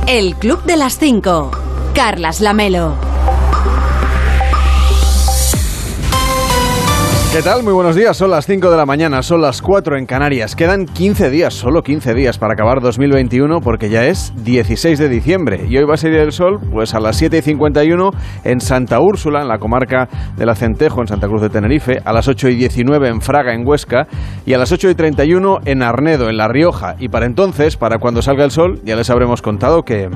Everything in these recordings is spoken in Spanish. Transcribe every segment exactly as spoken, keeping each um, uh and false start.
El Club de las Cinco. Carlas Lamelo. ¿Qué tal? Muy buenos días, son las cinco de la mañana, son las cuatro en Canarias. Quedan quince días, solo quince días para acabar dos mil veintiuno porque ya es dieciséis de diciembre y hoy va a salir el sol pues a las siete y cincuenta y uno en Santa Úrsula, en la comarca del Acentejo, en Santa Cruz de Tenerife, a las ocho y diecinueve en Fraga, en Huesca, y a las ocho y treinta y uno en Arnedo, en La Rioja. Y para entonces, para cuando salga el sol, ya les habremos contado que...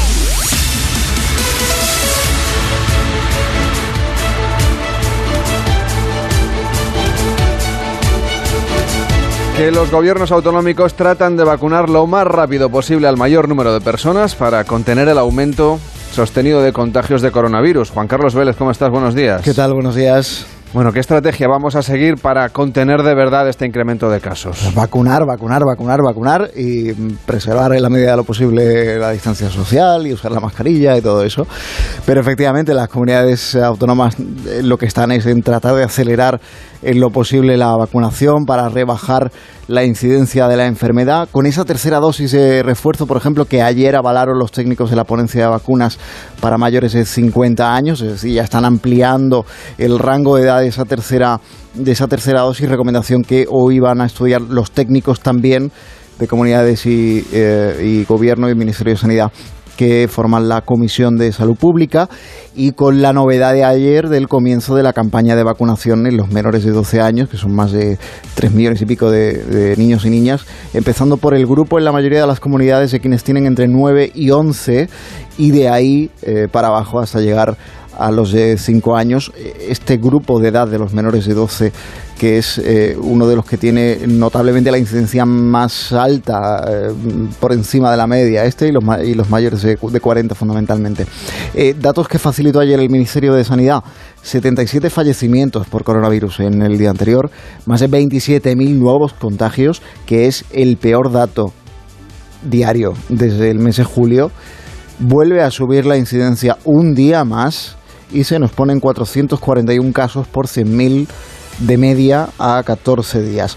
que los gobiernos autonómicos tratan de vacunar lo más rápido posible al mayor número de personas para contener el aumento sostenido de contagios de coronavirus. Juan Carlos Vélez, ¿cómo estás? Buenos días. ¿Qué tal? Buenos días. Bueno, ¿qué estrategia vamos a seguir para contener de verdad este incremento de casos? Vacunar, vacunar, vacunar, vacunar y preservar en la medida de lo posible la distancia social y usar la mascarilla y todo eso. Pero efectivamente las comunidades autónomas lo que están es en tratar de acelerar en lo posible la vacunación para rebajar la incidencia de la enfermedad. Con esa tercera dosis de refuerzo, por ejemplo, que ayer avalaron los técnicos de la ponencia de vacunas para mayores de cincuenta años, es decir, ya están ampliando el rango de edad de esa tercera, de esa tercera dosis, recomendación que hoy van a estudiar los técnicos también de comunidades y, eh, y gobierno y Ministerio de Sanidad, que forman la Comisión de Salud Pública, y con la novedad de ayer del comienzo de la campaña de vacunación en los menores de doce años, que son más de tres millones y pico de, de niños y niñas, empezando por el grupo en la mayoría de las comunidades de quienes tienen entre nueve y once, y de ahí eh, para abajo hasta llegar a los de cinco años. Este grupo de edad de los menores de doce, que es eh, uno de los que tiene notablemente la incidencia más alta, eh, por encima de la media, este y los, y los mayores de, de cuarenta fundamentalmente. Eh, datos que facilitó ayer el Ministerio de Sanidad: setenta y siete fallecimientos por coronavirus en el día anterior, más de veintisiete mil nuevos contagios, que es el peor dato diario desde el mes de julio. Vuelve a subir la incidencia un día más y se nos ponen cuatrocientos cuarenta y uno casos por cien mil de media a catorce días.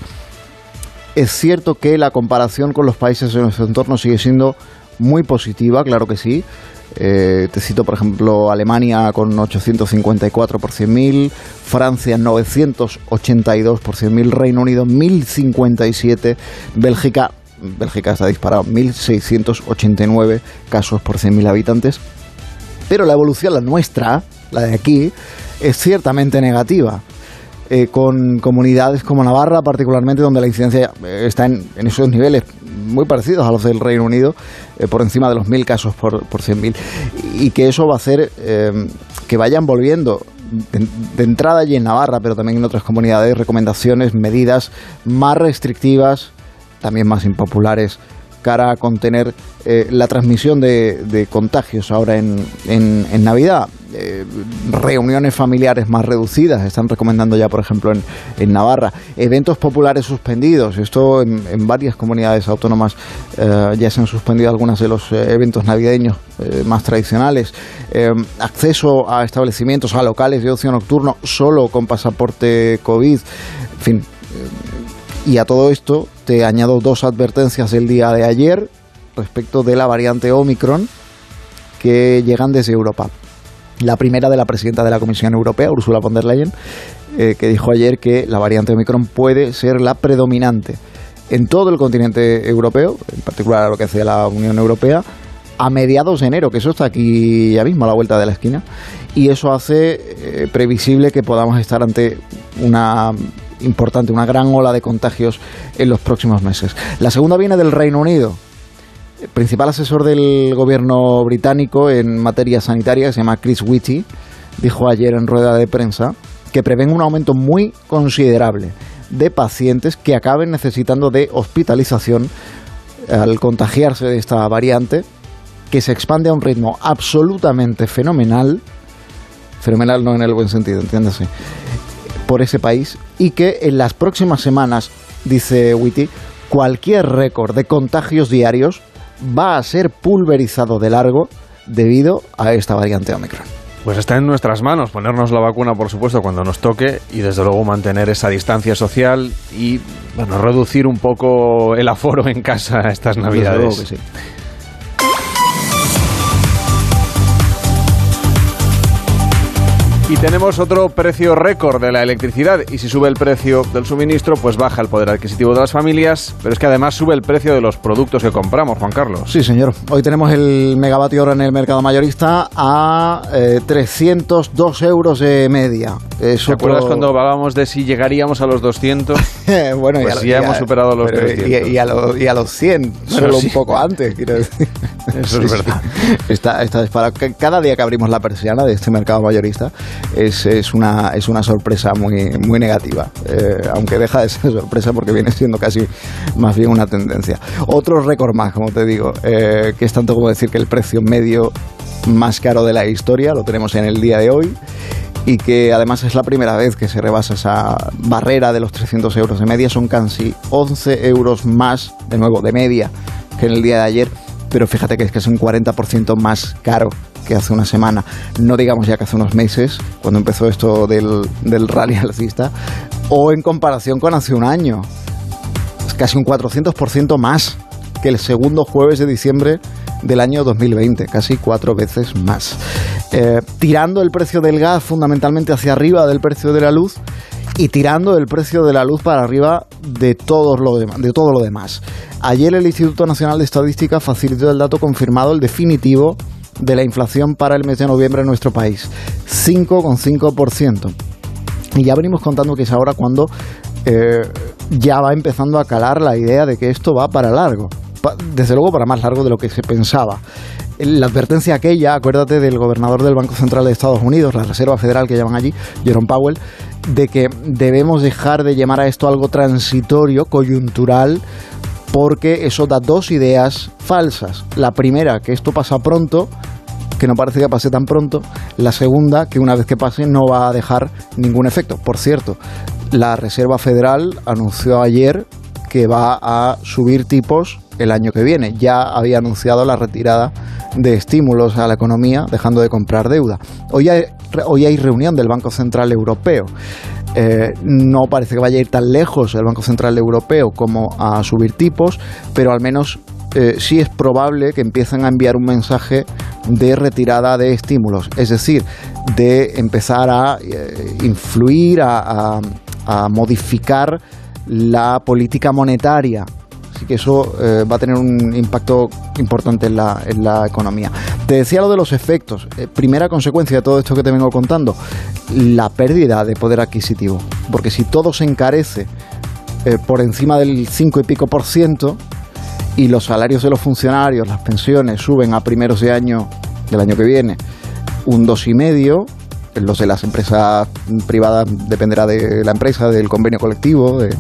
Es cierto que la comparación con los países de nuestro entorno sigue siendo muy positiva, claro que sí. Eh, te cito, por ejemplo, Alemania con ochocientos cincuenta y cuatro por cien mil, Francia novecientos ochenta y dos por cien mil, Reino Unido mil cincuenta y siete, Bélgica, Bélgica está disparado, mil seiscientos ochenta y nueve casos por cien mil habitantes. Pero la evolución, la nuestra, la de aquí, es ciertamente negativa. Eh, con comunidades como Navarra, particularmente, donde la incidencia está en, en esos niveles muy parecidos a los del Reino Unido, eh, por encima de los mil casos por, por cien mil, y que eso va a hacer eh, que vayan volviendo de, de entrada allí en Navarra, pero también en otras comunidades, recomendaciones, medidas más restrictivas, también más impopulares, cara a contener eh, la transmisión de, de contagios ahora en, en, en Navidad. Eh, reuniones familiares más reducidas están recomendando ya, por ejemplo, en, en Navarra. Eventos populares suspendidos. Esto en, en varias comunidades autónomas eh, ya se han suspendido algunos de los eh, eventos navideños eh, más tradicionales. Eh, acceso a establecimientos, a locales de ocio nocturno solo con pasaporte COVID. En fin. Eh, Y a todo esto te añado dos advertencias del día de ayer respecto de la variante Omicron que llegan desde Europa. La primera, de la presidenta de la Comisión Europea, Ursula von der Leyen, eh, que dijo ayer que la variante Omicron puede ser la predominante en todo el continente europeo, en particular a lo que hace la Unión Europea, a mediados de enero, que eso está aquí ya mismo a la vuelta de la esquina, y eso hace eh, previsible que podamos estar ante una importante, una gran ola de contagios en los próximos meses. La segunda viene del Reino Unido. El principal asesor del gobierno británico en materia sanitaria, se llama Chris Whitty, dijo ayer en rueda de prensa que prevén un aumento muy considerable de pacientes que acaben necesitando de hospitalización al contagiarse de esta variante, que se expande a un ritmo absolutamente fenomenal, fenomenal no en el buen sentido, entiéndase, por ese país, y que en las próximas semanas, dice Whitty, cualquier récord de contagios diarios va a ser pulverizado de largo debido a esta variante Omicron. Pues está en nuestras manos ponernos la vacuna, por supuesto, cuando nos toque, y desde luego mantener esa distancia social y, bueno, reducir un poco el aforo en casa estas Navidades. Desde luego que sí. Y tenemos otro precio récord de la electricidad, y si sube el precio del suministro, pues baja el poder adquisitivo de las familias, pero es que además sube el precio de los productos que compramos, Juan Carlos. Sí, señor. Hoy tenemos el megavatio hora en el mercado mayorista a eh, trescientos dos euros de media. Es ¿Te otro... acuerdas cuando hablábamos de si llegaríamos a los doscientos? Bueno, pues ya, ya, ya hemos superado los pero, trescientos. Y, y, a lo, y a los cien, solo sí. Un poco antes, quiero decir. Eso es verdad. Está, está disparado. Cada día que abrimos la persiana de este mercado mayorista es, es, una, es una sorpresa muy, muy negativa, eh, aunque deja de ser sorpresa porque viene siendo casi más bien una tendencia. Otro récord más, como te digo, eh, que es tanto como decir que el precio medio más caro de la historia lo tenemos en el día de hoy, y que además es la primera vez que se rebasa esa barrera de los trescientos euros de media. Son casi once euros más, de nuevo, de media que en el día de ayer, pero fíjate que es que es un cuarenta por ciento más caro que hace una semana, no digamos ya que hace unos meses, cuando empezó esto del, del rally alcista, o en comparación con hace un año. Es casi un cuatrocientos por ciento más que el segundo jueves de diciembre del año dos mil veinte, casi cuatro veces más. Eh, tirando el precio del gas fundamentalmente hacia arriba del precio de la luz, y tirando el precio de la luz para arriba de todo lo demás, de todo lo demás. Ayer el Instituto Nacional de Estadística facilitó el dato confirmado, el definitivo, de la inflación para el mes de noviembre en nuestro país, cinco coma cinco por ciento. Y ya venimos contando que es ahora cuando eh, ya va empezando a calar la idea de que esto va para largo, desde luego para más largo de lo que se pensaba. La advertencia aquella, acuérdate del gobernador del Banco Central de Estados Unidos, la Reserva Federal que llaman allí, Jerome Powell, de que debemos dejar de llamar a esto algo transitorio, coyuntural, porque eso da dos ideas falsas. La primera, que esto pasa pronto, que no parece que pase tan pronto. La segunda, que una vez que pase no va a dejar ningún efecto. Por cierto, la Reserva Federal anunció ayer que va a subir tipos el año que viene. Ya había anunciado la retirada de estímulos a la economía, dejando de comprar deuda. Hoy hay, hoy hay reunión del Banco Central Europeo. Eh, no parece que vaya a ir tan lejos el Banco Central Europeo como a subir tipos, pero al menos eh, sí es probable que empiecen a enviar un mensaje de retirada de estímulos, es decir, de empezar a eh, influir, a, a, a modificar la política monetaria. Así que eso eh, va a tener un impacto importante en la, en la economía. Te decía lo de los efectos. Eh, primera consecuencia de todo esto que te vengo contando, la pérdida de poder adquisitivo. Porque si todo se encarece eh, por encima del cinco y pico por ciento y los salarios de los funcionarios, las pensiones suben a primeros de año del año que viene un dos y medio, los de las empresas privadas dependerá de la empresa, del convenio colectivo, de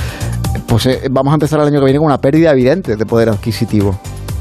pues eh, vamos a empezar el año que viene con una pérdida evidente de poder adquisitivo.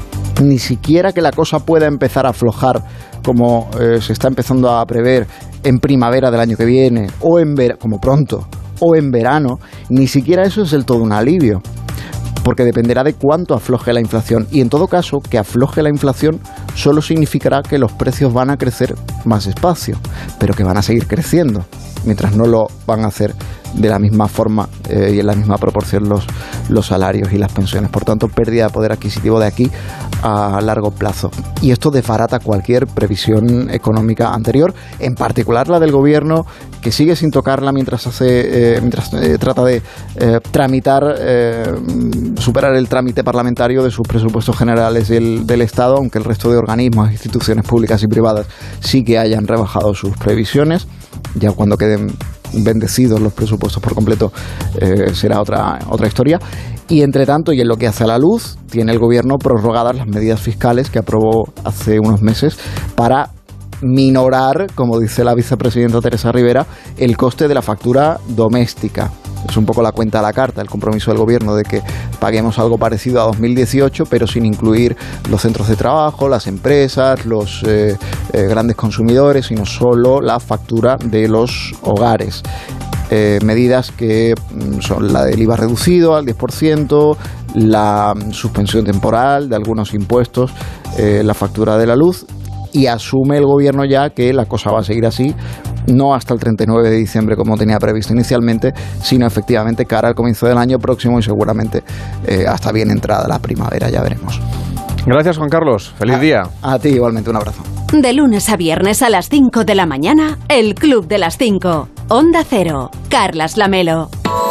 Ni siquiera que la cosa pueda empezar a aflojar como eh, se está empezando a prever en primavera del año que viene, o en ver- como pronto, o en verano, ni siquiera eso es del todo un alivio, porque dependerá de cuánto afloje la inflación. Y en todo caso, que afloje la inflación solo significará que los precios van a crecer más despacio, pero que van a seguir creciendo, mientras no lo van a hacer de la misma forma eh, y en la misma proporción los, los salarios y las pensiones. Por tanto, pérdida de poder adquisitivo de aquí a largo plazo. Y esto desbarata cualquier previsión económica anterior, en particular la del gobierno, que sigue sin tocarla mientras hace, eh, mientras eh, trata de eh, tramitar, eh, superar el trámite parlamentario de sus presupuestos generales del, del Estado, aunque el resto de organismos, instituciones públicas y privadas sí que hayan rebajado sus previsiones. Ya cuando queden bendecidos los presupuestos por completo eh, será otra, otra historia. Y entre tanto, y en lo que hace a la luz, tiene el gobierno prorrogadas las medidas fiscales que aprobó hace unos meses para minorar, como dice la vicepresidenta Teresa Rivera, el coste de la factura doméstica. Es un poco la cuenta a la carta, el compromiso del gobierno de que paguemos algo parecido a dos mil dieciocho, pero sin incluir los centros de trabajo, las empresas, los eh, eh, grandes consumidores, sino solo la factura de los hogares. Eh, medidas que son la del I V A reducido al diez por ciento, la suspensión temporal de algunos impuestos, eh, la factura de la luz, y asume el gobierno ya que la cosa va a seguir así, no hasta el treinta y nueve de diciembre como tenía previsto inicialmente, sino efectivamente cara al comienzo del año próximo y seguramente eh, hasta bien entrada la primavera, ya veremos. Gracias, Juan Carlos. Feliz a, día. A ti igualmente, un abrazo. De lunes a viernes a las cinco de la mañana, el Club de las cinco. Onda Cero, Carlas Lamelo.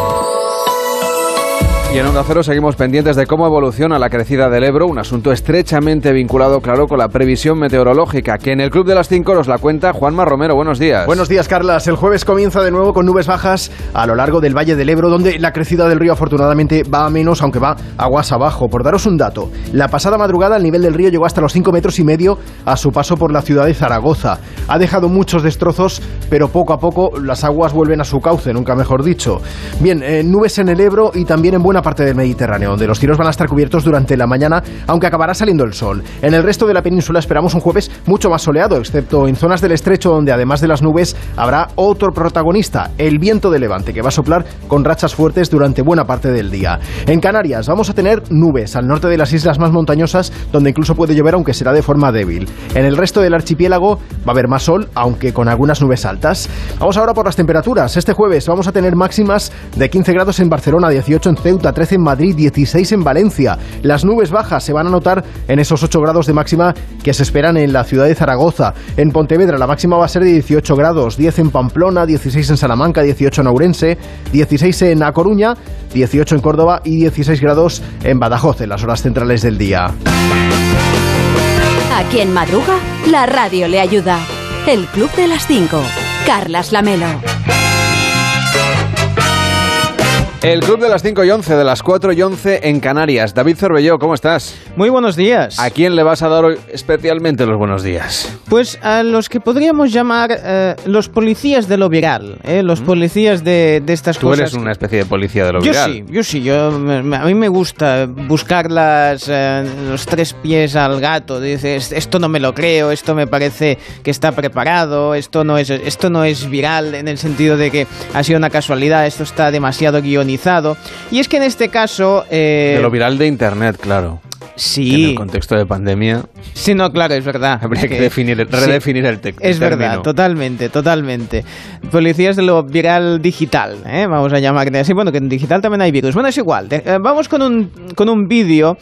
Y en Onda Cero seguimos pendientes de cómo evoluciona la crecida del Ebro, un asunto estrechamente vinculado, claro, con la previsión meteorológica, que en el Club de las cinco nos la cuenta Juanma Romero. Buenos días. Buenos días, Carlas. El jueves comienza de nuevo con nubes bajas a lo largo del Valle del Ebro, donde la crecida del río afortunadamente va a menos, aunque va aguas abajo. Por daros un dato, la pasada madrugada el nivel del río llegó hasta los cinco metros y medio a su paso por la ciudad de Zaragoza. Ha dejado muchos destrozos, pero poco a poco las aguas vuelven a su cauce, nunca mejor dicho. Bien, eh, nubes en el Ebro y también en buena parte del Mediterráneo, donde los cielos van a estar cubiertos durante la mañana, aunque acabará saliendo el sol. En el resto de la península esperamos un jueves mucho más soleado, excepto en zonas del estrecho, donde además de las nubes habrá otro protagonista, el viento de levante, que va a soplar con rachas fuertes durante buena parte del día. En Canarias vamos a tener nubes al norte de las islas más montañosas, donde incluso puede llover, aunque será de forma débil. En el resto del archipiélago va a haber más sol, aunque con algunas nubes altas. Vamos ahora por las temperaturas. Este jueves vamos a tener máximas de quince grados en Barcelona, dieciocho en Ceuta, trece en Madrid, dieciséis en Valencia. Las nubes bajas se van a notar en esos ocho grados de máxima que se esperan en la ciudad de Zaragoza. En Pontevedra la máxima va a ser de dieciocho grados, diez en Pamplona, dieciséis en Salamanca, dieciocho en Ourense, dieciséis en A Coruña, dieciocho en Córdoba y dieciséis grados en Badajoz en las horas centrales del día. A quien madruga, la radio le ayuda. El Club de las cinco. Carlas Lamelo. El Club de las cinco y once, de las cuatro y once en Canarias. David Cervelló, ¿cómo estás? Muy buenos días. ¿A quién le vas a dar hoy especialmente los buenos días? Pues a los que podríamos llamar eh, los policías de lo viral, eh, los ¿Mm? policías de, de estas Tú cosas. Tú eres una especie de policía de lo yo viral. Sí, yo sí, yo me, a mí me gusta buscar las, eh, los tres pies al gato. Dices, esto no me lo creo, esto me parece que está preparado, esto no es, esto no es viral en el sentido de que ha sido una casualidad, esto está demasiado guionizado. Y es que en este caso... Eh, de lo viral de Internet, claro. Sí. En el contexto de pandemia... Sí, no, claro, es verdad. Habría que, que definir, redefinir sí, el texto. Es verdad, totalmente, totalmente. Policías de lo viral digital, ¿eh? Vamos a llamarle así. Bueno, que en digital también hay virus. Bueno, es igual. Eh, vamos con un, con un vídeo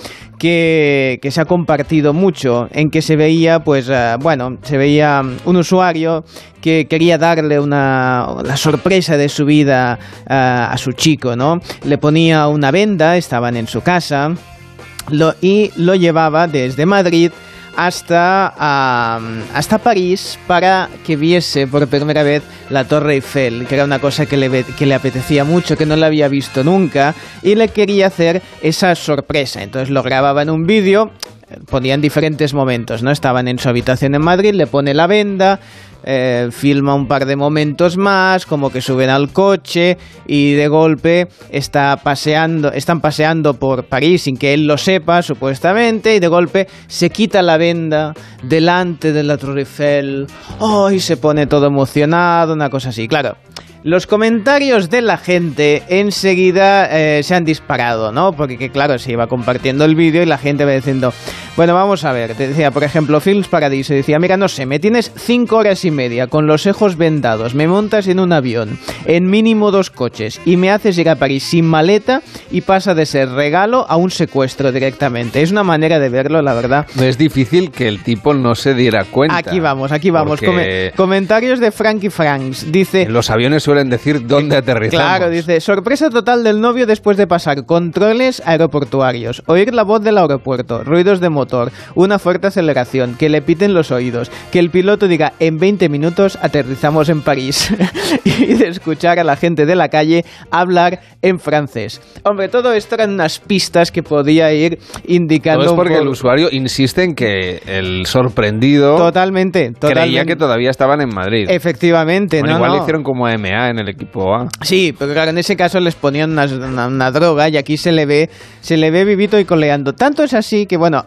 que, que se ha compartido mucho, en que se veía, pues, uh, bueno, se veía un usuario que quería darle una la sorpresa de su vida uh, a su chico, ¿no? Le ponía una venda, estaban en su casa... Lo, y lo llevaba desde Madrid hasta, uh, hasta París para que viese por primera vez la Torre Eiffel, que era una cosa que le, que le apetecía mucho, que no la había visto nunca, y le quería hacer esa sorpresa. Entonces lo grababa en un vídeo, ponían diferentes momentos, ¿no? Estaban en su habitación en Madrid, le pone la venda... Eh, filma un par de momentos más, como que suben al coche y de golpe está paseando, están paseando por París sin que él lo sepa, supuestamente, y de golpe se quita la venda delante de la Torre Eiffel. Oh, y se pone todo emocionado, una cosa así, claro. Los comentarios de la gente enseguida eh, se han disparado, ¿no? Porque, que, claro, se iba compartiendo el vídeo y la gente va diciendo, bueno, vamos a ver, te decía, por ejemplo, Films Paradiso, decía, mira, no sé, me tienes cinco horas y media con los ojos vendados, me montas en un avión, en mínimo dos coches, y me haces ir a París sin maleta y pasa de ser regalo a un secuestro directamente. Es una manera de verlo, la verdad. Es difícil que el tipo no se diera cuenta. Aquí vamos, aquí vamos. Porque... Com- comentarios de Frankie Franks. Dice... En los aviones suelen decir dónde aterrizamos. Claro, dice, sorpresa total del novio después de pasar controles aeroportuarios, oír la voz del aeropuerto, ruidos de motor, una fuerte aceleración, que le piten los oídos, que el piloto diga, en veinte minutos aterrizamos en París, y de escuchar a la gente de la calle hablar en francés. Hombre, todo esto eran unas pistas que podía ir indicando... Todo es porque un poco... el usuario insiste en que el sorprendido... Totalmente, totalmente. Creía que todavía estaban en Madrid. Efectivamente, bueno, no, igual no. le hicieron como a M A en el equipo A. Sí, pero claro, en ese caso les ponían una, una, una droga y aquí se le ve se le ve vivito y coleando. Tanto es así que, bueno,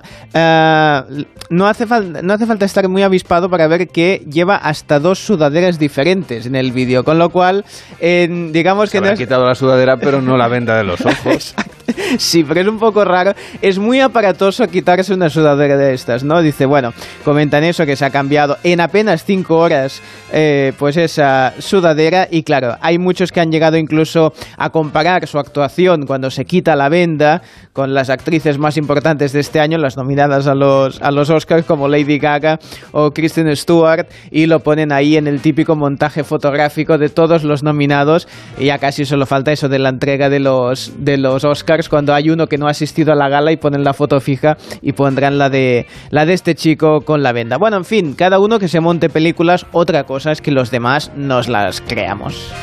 uh, no, hace fal- no hace falta estar muy avispado para ver que lleva hasta dos sudaderas diferentes en el vídeo, con lo cual, eh, digamos se que... habrá no es... quitado la sudadera, pero no la venda de los ojos. Exacto. Sí, pero es un poco raro. Es muy aparatoso quitarse una sudadera de estas, ¿no? Dice, bueno, comentan eso, que se ha cambiado en apenas cinco horas, eh, pues esa sudadera. Y claro, hay muchos que han llegado incluso a comparar su actuación cuando se quita la venda con las actrices más importantes de este año, las nominadas a los, a los Oscars, como Lady Gaga o Kristen Stewart, y lo ponen ahí en el típico montaje fotográfico de todos los nominados. Y ya casi solo falta eso de la entrega de los, de los Oscars, cuando hay uno que no ha asistido a la gala y ponen la foto fija y pondrán la de, la de este chico con la venda. Bueno, en fin, cada uno que se monte películas. Otra cosa es que los demás nos las creamos.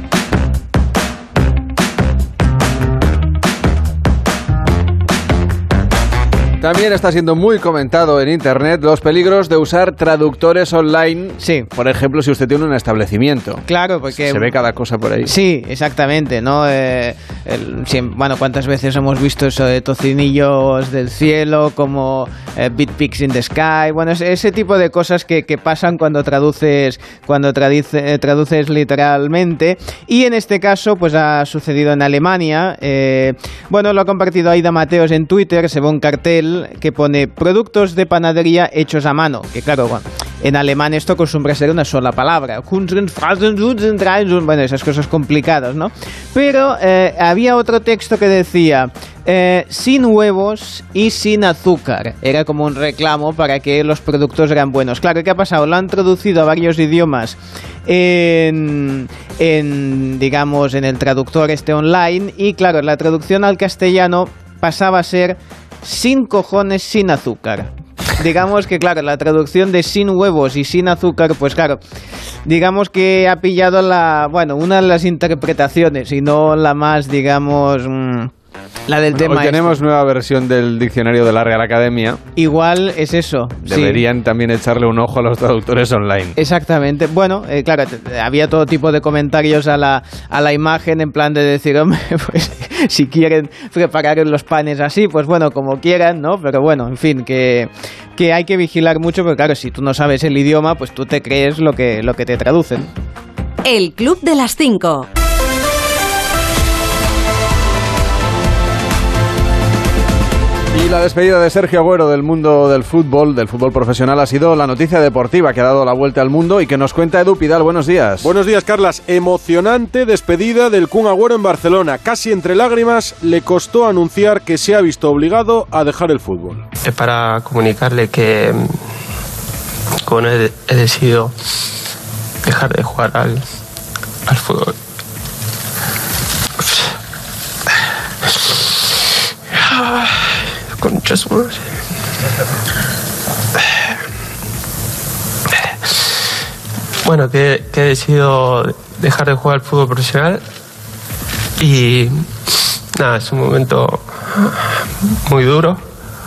También está siendo muy comentado en internet los peligros de usar traductores online. Sí. Por ejemplo, si usted tiene un establecimiento. Claro, porque se ve cada cosa por ahí. Sí, exactamente, ¿no? Eh, el, sí, bueno, ¿cuántas veces hemos visto eso de tocinillos del cielo, como eh, Big Pigs in the Sky? Bueno, ese, ese tipo de cosas que, que pasan cuando traduces, cuando traduce, traduces literalmente. Y en este caso, pues ha sucedido en Alemania. Eh, bueno, lo ha compartido Aida Mateos en Twitter. Se ve un cartel que pone productos de panadería hechos a mano, que claro, bueno, en alemán esto acostumbra a ser una sola palabra, bueno, esas cosas complicadas, ¿no? Pero eh, había otro texto que decía eh, sin huevos y sin azúcar. Era como un reclamo para que los productos eran buenos. Claro, ¿qué ha pasado? Lo han traducido a varios idiomas en, en digamos, en el traductor este online, y claro, la traducción al castellano pasaba a ser sin cojones, sin azúcar. Digamos que, claro, la traducción de sin huevos y sin azúcar, pues claro, digamos que ha pillado la, bueno, una de las interpretaciones y no la más, digamos, mmm, la del tema. Hoy tenemos nueva versión del diccionario de la Real Academia. Igual es eso. Deberían sí. también echarle un ojo a los traductores online. Exactamente. Bueno, eh, claro, había todo tipo de comentarios a la, a la imagen, en plan de decir, hombre, pues si quieren preparar los panes así, pues bueno, como quieran, ¿no? Pero bueno, en fin, que, que hay que vigilar mucho, porque claro, si tú no sabes el idioma, pues tú te crees lo que, lo que te traducen. El Club de las Cinco. Y la despedida de Sergio Agüero del mundo del fútbol, del fútbol profesional, ha sido la noticia deportiva que ha dado la vuelta al mundo y que nos cuenta Edu Pidal. Buenos días. Buenos días, Carlas. Emocionante despedida del Kun Agüero en Barcelona. Casi entre lágrimas le costó anunciar que se ha visto obligado a dejar el fútbol. Es para comunicarle que bueno, he, he decidido dejar de jugar al, al fútbol. Concha su madre. Bueno, que, que he decidido dejar de jugar al fútbol profesional y nada, es un momento muy duro,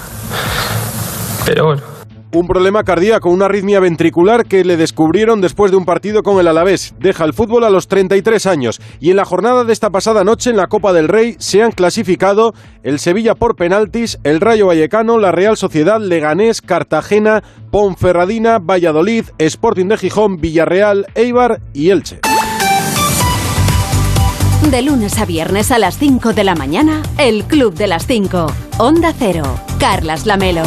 pero bueno. Un problema cardíaco, una arritmia ventricular que le descubrieron después de un partido con el Alavés. Deja el fútbol a los treinta y tres años. Y en la jornada de esta pasada noche en la Copa del Rey se han clasificado el Sevilla por penaltis, el Rayo Vallecano, la Real Sociedad, Leganés, Cartagena, Ponferradina, Valladolid, Sporting de Gijón, Villarreal, Eibar y Elche. De lunes a viernes a las cinco de la mañana, el Club de las Cinco. Onda Cero. Carlas Lamelo.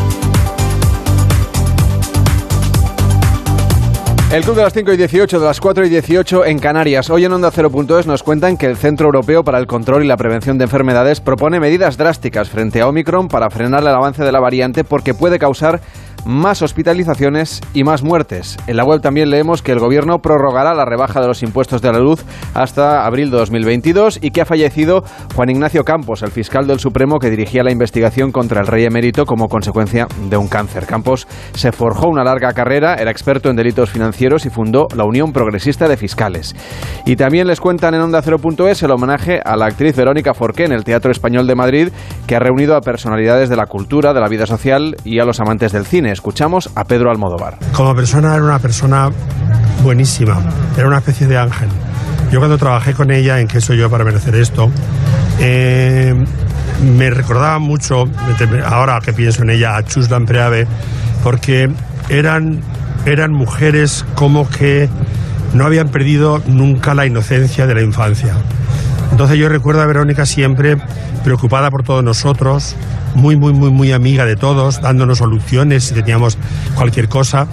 El Club de las cinco y dieciocho, de las cuatro y dieciocho en Canarias. Hoy en Onda Cero punto es nos cuentan que el Centro Europeo para el Control y la Prevención de Enfermedades propone medidas drásticas frente a Omicron para frenar el avance de la variante porque puede causar más hospitalizaciones y más muertes. En la web también leemos que el Gobierno prorrogará la rebaja de los impuestos de la luz hasta abril de dos mil veintidós y que ha fallecido Juan Ignacio Campos, el fiscal del Supremo que dirigía la investigación contra el rey emérito como consecuencia de un cáncer. Campos se forjó una larga carrera, era experto en delitos financieros y fundó la Unión Progresista de Fiscales. Y también les cuentan en Onda Cero punto es el homenaje a la actriz Verónica Forqué en el Teatro Español de Madrid, que ha reunido a personalidades de la cultura, de la vida social y a los amantes del cine. Escuchamos a Pedro Almodóvar. Como persona era una persona buenísima, era una especie de ángel. Yo cuando trabajé con ella en ¿Qué soy yo para merecer esto?, eh, me recordaba mucho, ahora que pienso en ella, a Chus Lampreave, porque eran, eran mujeres como que no habían perdido nunca la inocencia de la infancia. Entonces yo recuerdo a Verónica siempre preocupada por todos nosotros, muy, muy, muy, muy amiga de todos, dándonos soluciones si teníamos cualquier cosa.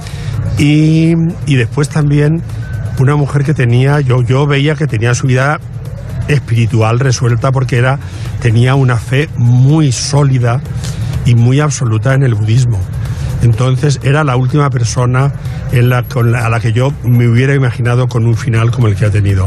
Y, y después también una mujer que tenía, yo, yo veía que tenía su vida espiritual resuelta porque era, tenía una fe muy sólida y muy absoluta en el budismo. Entonces era la última persona en la, con la, a la que yo me hubiera imaginado con un final como el que ha tenido.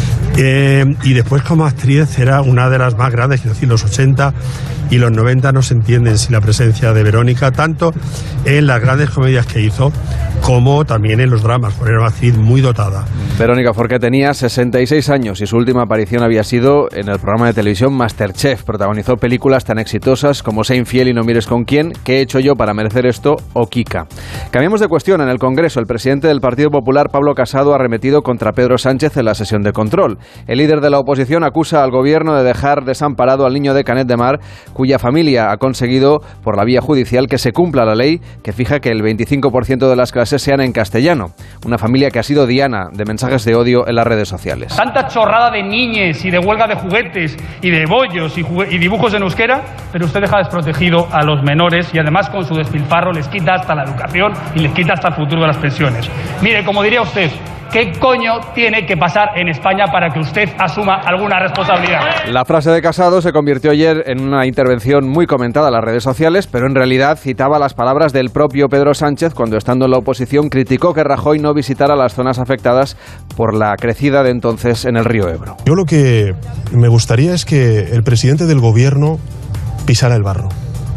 Eh, y después como actriz era una de las más grandes, quiero decir, los ochenta y los noventa no se entienden sin la presencia de Verónica, tanto en las grandes comedias que hizo como también en los dramas, porque era una actriz muy dotada. Verónica Forqué tenía sesenta y seis años y su última aparición había sido en el programa de televisión Masterchef. Protagonizó películas tan exitosas como Sé infiel y no mires con quién, ¿Qué he hecho yo para merecer esto? O Kika. Cambiamos de cuestión. En el Congreso, el presidente del Partido Popular, Pablo Casado, ha arremetido contra Pedro Sánchez en la sesión de control. El líder de la oposición acusa al gobierno de dejar desamparado al niño de Canet de Mar, cuya familia ha conseguido, por la vía judicial, que se cumpla la ley que fija que el veinticinco por ciento de las clases sean en castellano. Una familia que ha sido diana de mensajes de odio en las redes sociales. Tanta chorrada de niñes y de huelga de juguetes y de bollos y, y dibujos en euskera, pero usted deja desprotegido a los menores y además con su despilfarro les quita hasta la educación y les quita hasta el futuro de las pensiones. Mire, como diría usted, ¿qué coño tiene que pasar en España para que usted asuma alguna responsabilidad? La frase de Casado se convirtió ayer en una intervención muy comentada en las redes sociales, pero en realidad citaba las palabras del propio Pedro Sánchez cuando, estando en la oposición, criticó que Rajoy no visitara las zonas afectadas por la crecida de entonces en el río Ebro. Yo lo que me gustaría es que el presidente del gobierno pisara el barro.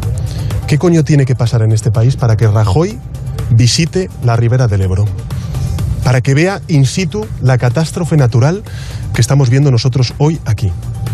¿Qué coño tiene que pasar en este país para que Rajoy visite la ribera del Ebro? Para que vea in situ la catástrofe natural que estamos viendo nosotros hoy aquí.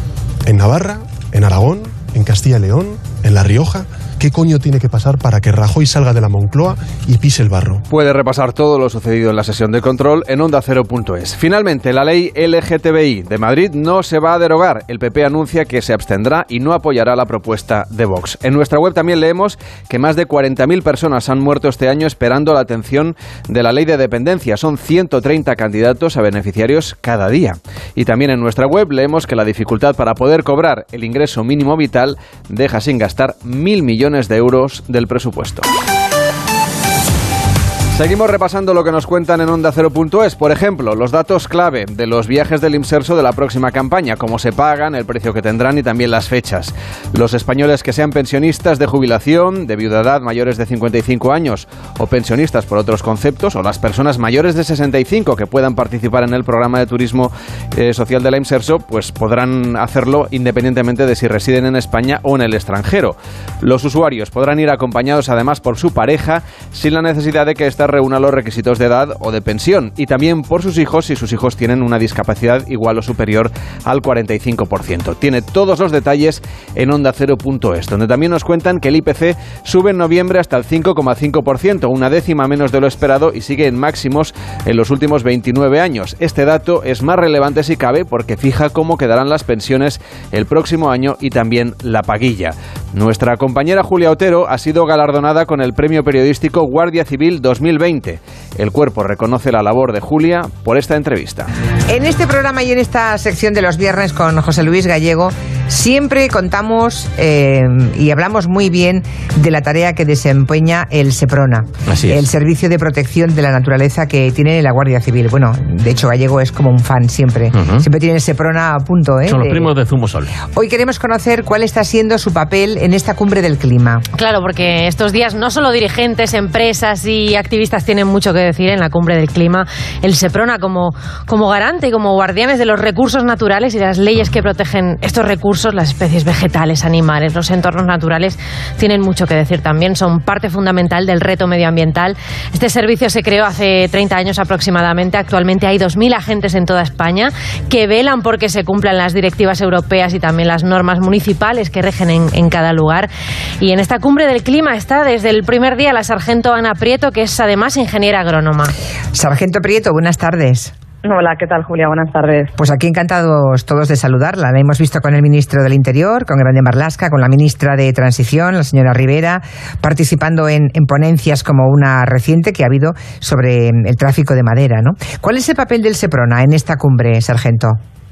En Navarra, en Aragón, en Castilla y León, en La Rioja. ¿Qué coño tiene que pasar para que Rajoy salga de la Moncloa y pise el barro? Puede repasar todo lo sucedido en la sesión de control en onda cero punto es. Finalmente, la ley L G T B I de Madrid no se va a derogar. El P P anuncia que se abstendrá y no apoyará la propuesta de Vox. En nuestra web también leemos que más de cuarenta mil personas han muerto este año esperando la atención de la ley de dependencia. Son ciento treinta candidatos a beneficiarios cada día. Y también en nuestra web leemos que la dificultad para poder cobrar el ingreso mínimo vital deja sin gastar mil millones de euros del presupuesto. Seguimos repasando lo que nos cuentan en onda cero punto es. Por ejemplo, los datos clave de los viajes del Imserso de la próxima campaña, cómo se pagan, el precio que tendrán y también las fechas. Los españoles que sean pensionistas de jubilación, de viudedad, mayores de cincuenta y cinco años o pensionistas por otros conceptos, o las personas mayores de sesenta y cinco que puedan participar en el programa de turismo eh, social de la Imserso, pues podrán hacerlo independientemente de si residen en España o en el extranjero. Los usuarios podrán ir acompañados además por su pareja sin la necesidad de que ésta reúna los requisitos de edad o de pensión, y también por sus hijos si sus hijos tienen una discapacidad igual o superior al cuarenta y cinco por ciento. Tiene todos los detalles en onda cero punto es, donde también nos cuentan que el I P C sube en noviembre hasta el cinco coma cinco por ciento, una décima menos de lo esperado, y sigue en máximos en los últimos veintinueve años. Este dato es más relevante si cabe porque fija cómo quedarán las pensiones el próximo año y también la paguilla. Nuestra compañera Julia Otero ha sido galardonada con el premio periodístico Guardia Civil dos mil veinte. El cuerpo reconoce la labor de Julia por esta entrevista. En este programa y en esta sección de los viernes con José Luis Gallego siempre contamos eh, y hablamos muy bien de la tarea que desempeña el SEPRONA, el Servicio de Protección de la Naturaleza que tiene la Guardia Civil. Bueno, de hecho Gallego es como un fan siempre. Uh-huh. Siempre tiene el SEPRONA a punto. ¿eh? Son los primos de Zumosol. Hoy queremos conocer cuál está siendo su papel en esta cumbre del clima. Claro, porque estos días no solo dirigentes, empresas y activistas tienen mucho que decir en la cumbre del clima. El SEPRONA como, como garante y como guardianes de los recursos naturales y las leyes que protegen estos recursos, las especies vegetales, animales, los entornos naturales, tienen mucho que decir también. Son parte fundamental del reto medioambiental. Este servicio se creó hace treinta años aproximadamente. Actualmente hay dos mil agentes en toda España que velan porque se cumplan las directivas europeas y también las normas municipales que rigen en, en cada lugar. Y en esta cumbre del clima está desde el primer día la sargento Ana Prieto, que es además ingeniera agrónoma. Sargento Prieto, buenas tardes. Hola, ¿qué tal, Julia? Buenas tardes. Pues aquí encantados todos de saludarla. La hemos visto con el ministro del Interior, con Grande Marlaska, con la ministra de Transición, la señora Rivera, participando en, en ponencias como una reciente que ha habido sobre el tráfico de madera, ¿no? ¿Cuál es el papel del SEPRONA en esta cumbre, sargento?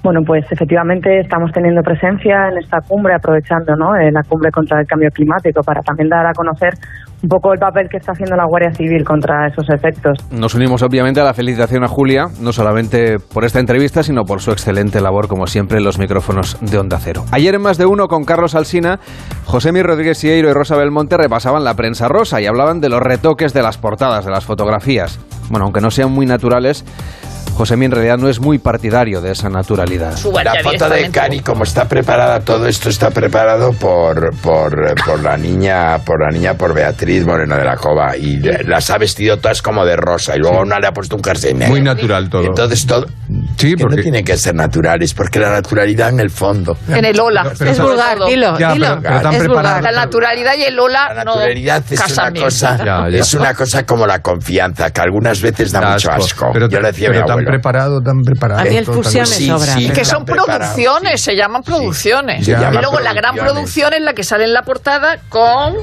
Bueno, pues efectivamente estamos teniendo presencia en esta cumbre, aprovechando, ¿no?, eh, la cumbre contra el cambio climático, para también dar a conocer un poco el papel que está haciendo la Guardia Civil contra esos efectos. Nos unimos obviamente a la felicitación a Julia, no solamente por esta entrevista, sino por su excelente labor, como siempre, en los micrófonos de Onda Cero. Ayer en Más de Uno, con Carlos Alsina, Josemi Rodríguez Sieiro y Rosa Belmonte repasaban la prensa rosa y hablaban de los retoques de las portadas, de las fotografías. Bueno, aunque no sean muy naturales, Josemi en realidad no es muy partidario de esa naturalidad. La foto de Cari, como está preparada, todo esto está preparado por, por, por la niña, por la niña, por Beatriz Moreno de la Cova, y las ha vestido todas como de rosa, y luego una le ha puesto un jersey negro. Muy natural todo. Entonces todo, sí, que porque no tiene que ser naturales, porque la naturalidad en el fondo. En el Ola. Pero, es vulgar, dilo, ya, dilo. Pero, pero tan es preparado, vulgar. La naturalidad y el Ola la naturalidad no es casan una bien. cosa, ya, ya. es una cosa como la confianza, que algunas veces da, da mucho asco. asco. Pero, Yo le decía pero a mi tan abuelo. preparado, tan preparado. A mí el fusión me sí, sobra. sí, que son producciones, sí. se llaman producciones. Sí, y llaman luego la gran producción es la que sale en la portada con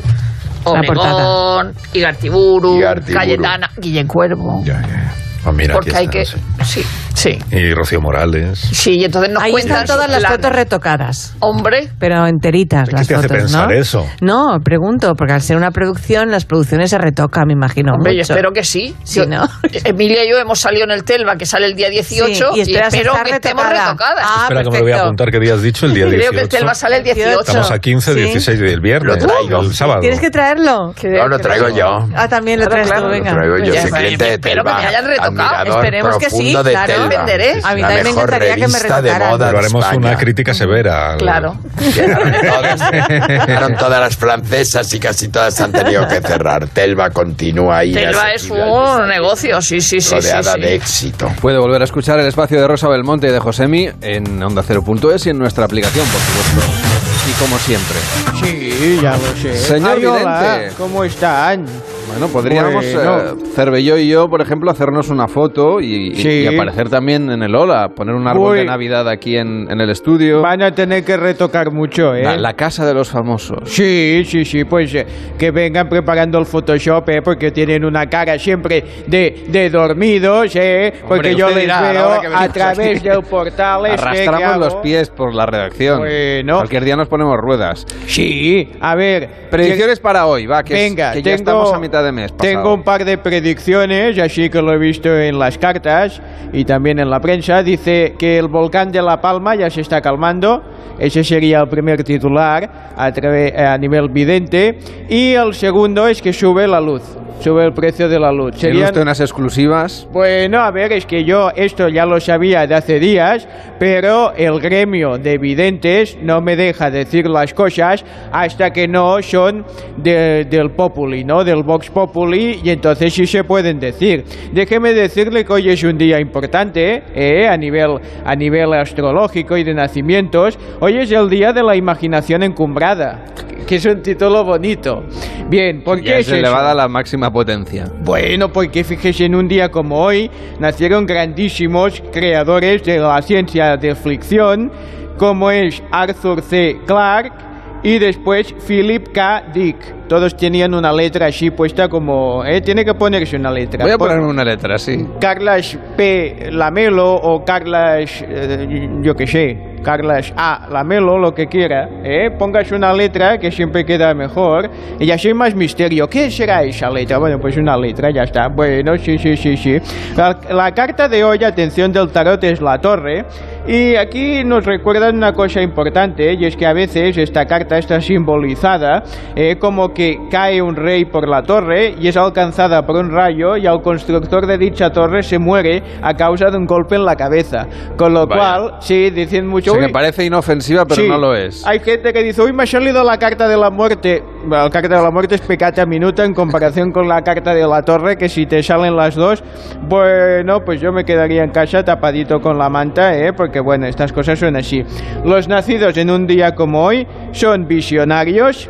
Obregón, Igartiburu, Igartiburu. Cayetana, Guillén Cuervo. Ya, ya. Oh, mira, porque hay está, que... No sé. Sí, sí. Y Rocío Morales. Sí, y entonces nos Ahí cuentan están todas las plan. fotos retocadas. Hombre. Pero enteritas ¿Qué las te hace fotos, pensar ¿no? eso? No, pregunto, porque al ser una producción, las producciones se retocan, me imagino. Hombre, mucho. yo espero que sí. Sí, Yo- ¿no? Emilia y yo hemos salido en el Telva, que sale el día dieciocho, Sí, y esperas espero estar que estemos retocada. retocadas. Ah, Espera, que me lo voy a apuntar, que día has dicho, el día Creo dieciocho. que el Telva sale el dieciocho. Estamos a quince, Sí. dieciséis y el viernes. Lo traigo. El sábado. ¿Tienes que traerlo? No, lo traigo yo. Ah, también lo Claro, traes claro, tú, lo venga. Traigo yo, Ya soy está, cliente de espero que Telva. me hayan retocado. Admirador Esperemos que sí, profundo de claro. Telva. Venderé. Es A mí la también me mejor encantaría que me revista de retocaran. moda Pero de haremos España. una crítica severa. al- Claro. Llegaron todas, llegaron todas las francesas y casi todas han tenido que cerrar. Telva continúa ahí. Telva es asequible, un negocio, sí, sí, sí. sí, rodeada sí. de éxito. Puede volver a escuchar el espacio de Rosa Belmonte y de Josemi en onda cero punto es y en nuestra aplicación, por supuesto. Y como siempre. Sí, ya lo sé. Señor Ay, hola, Vidente. ¿cómo están? Bueno, podríamos, Bueno. eh, Cervelló y yo, por ejemplo, hacernos una foto y, y- Sí. y aparecer también en el Ola, poner un árbol Uy. de Navidad aquí en, en el estudio. Van a tener que retocar mucho, ¿eh? La, la casa de los famosos. Sí, sí, sí, pues eh, que vengan preparando el Photoshop, ¿eh? Porque tienen una cara siempre de, de dormidos, ¿eh? Porque Hombre, yo usted les dirá, veo ahora que a venimos través aquí. del portal este que Arrastramos los hago. pies por la redacción. Bueno. Cualquier día nos ponemos ruedas. Sí, a ver... Predicciones para hoy, va, que, es- Venga, que tengo, ya estamos a mitad de mes pasado. tengo un par de predicciones, así que lo he visto en las cartas y también en la prensa. Dice que el volcán de La Palma ya se está calmando. Ese sería el primer titular a, trave- a nivel vidente. Y el segundo es que sube la luz, sube el precio de la luz. ¿Tiene usted unas exclusivas? Bueno, a ver, es que yo esto ya lo sabía de hace días, pero el gremio de videntes no me deja decir las cosas hasta que no son de- del Populi, ¿no? Del Vox Populi, y entonces sí se pueden decir. Déjeme decirle que hoy es un día importante, ¿eh? a nivel, a nivel astrológico y de nacimientos. Hoy es el día de la imaginación encumbrada, que es un título bonito. Bien, ¿por qué Ya es es eso? elevada a la máxima potencia. Bueno, porque fíjese, en un día como hoy nacieron grandísimos creadores de la ciencia de ficción, como es Arthur C. Clarke y después Philip K. Dick. Todos tenían una letra así puesta como... ¿eh? Tiene que ponerse una letra. Voy a Pon- ponerme una letra, sí. Carlas P. Lamelo o Carlas, eh, yo qué sé, Carlas A. Lamelo, lo que quiera, ¿eh? Póngase una letra que siempre queda mejor y así hay más misterio. ¿Qué será esa letra? Bueno, pues una letra, ya está. Bueno, sí, sí, sí, sí. La, la carta de hoy, atención, del tarot es la Torre, y aquí nos recuerdan una cosa importante, y es que a veces esta carta está simbolizada eh, como que cae un rey por la torre y es alcanzada por un rayo y el constructor de dicha torre se muere a causa de un golpe en la cabeza. Con lo Vaya. cual, sí, dicen mucho... Se me "Uy, parece inofensiva, pero sí". no lo es. Hay gente que dice, uy, me ha salido la carta de la muerte. Bueno, la carta de la muerte es peccata minuta en comparación con la carta de la torre, que si te salen las dos, bueno, pues yo me quedaría en casa tapadito con la manta, ¿eh? Porque bueno, estas cosas son así. Los nacidos en un día como hoy son visionarios,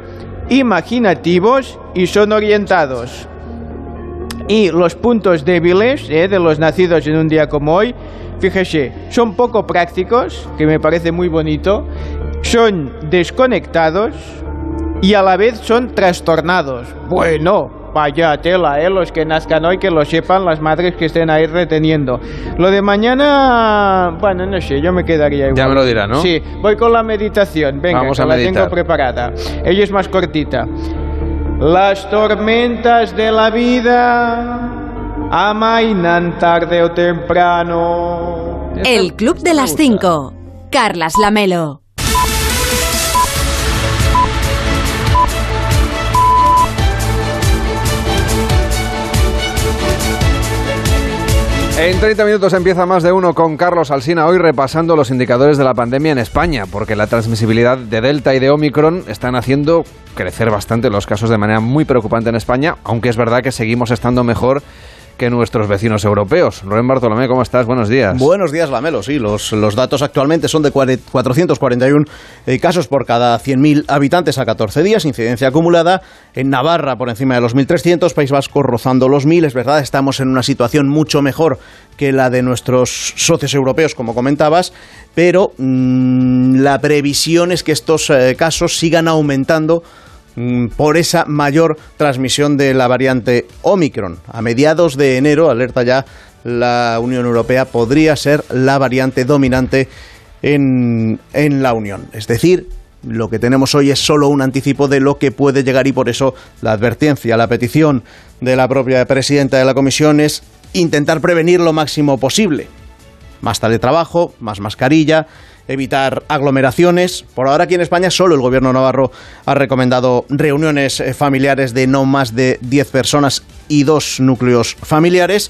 imaginativos y son orientados. Y los puntos débiles eh, de los nacidos en un día como hoy, fíjese, son poco prácticos, que me parece muy bonito, son desconectados y a la vez son trastornados. Bueno, vaya tela, ¿eh? Los que nazcan hoy, que lo sepan las madres que estén ahí reteniendo. Lo de mañana, bueno, no sé, yo me quedaría igual. Ya me lo dirá, ¿no? Sí, voy con la meditación, venga, Vamos que a la meditar. tengo preparada. Ella es más cortita. Las tormentas de la vida amainan tarde o temprano. El Club de las Cinco. Carlas Lamelo. En treinta minutos empieza Más de Uno con Carlos Alsina, hoy repasando los indicadores de la pandemia en España, porque la transmisibilidad de Delta y de Omicron están haciendo crecer bastante los casos de manera muy preocupante en España, aunque es verdad que seguimos estando mejor que nuestros vecinos europeos. Rubén Bartolomé, ¿cómo estás? Buenos días. Buenos días, Lamelo. Sí, los, los datos actualmente son de cuatrocientos cuarenta y uno eh, casos por cada cien mil habitantes a catorce días, incidencia acumulada. En Navarra por encima de los mil trescientos, País Vasco rozando los mil. Es verdad, estamos en una situación mucho mejor que la de nuestros socios europeos, como comentabas, pero mmm, la previsión es que estos eh, casos sigan aumentando por esa mayor transmisión de la variante Omicron. A mediados de enero, alerta ya la Unión Europea, podría ser la variante dominante en, en la Unión. Es decir, lo que tenemos hoy es solo un anticipo de lo que puede llegar, y por eso la advertencia, la petición de la propia presidenta de la Comisión es intentar prevenir lo máximo posible. Más teletrabajo, más mascarilla, evitar aglomeraciones. Por ahora aquí en España solo el gobierno navarro ha recomendado reuniones familiares de no más de diez personas y dos núcleos familiares.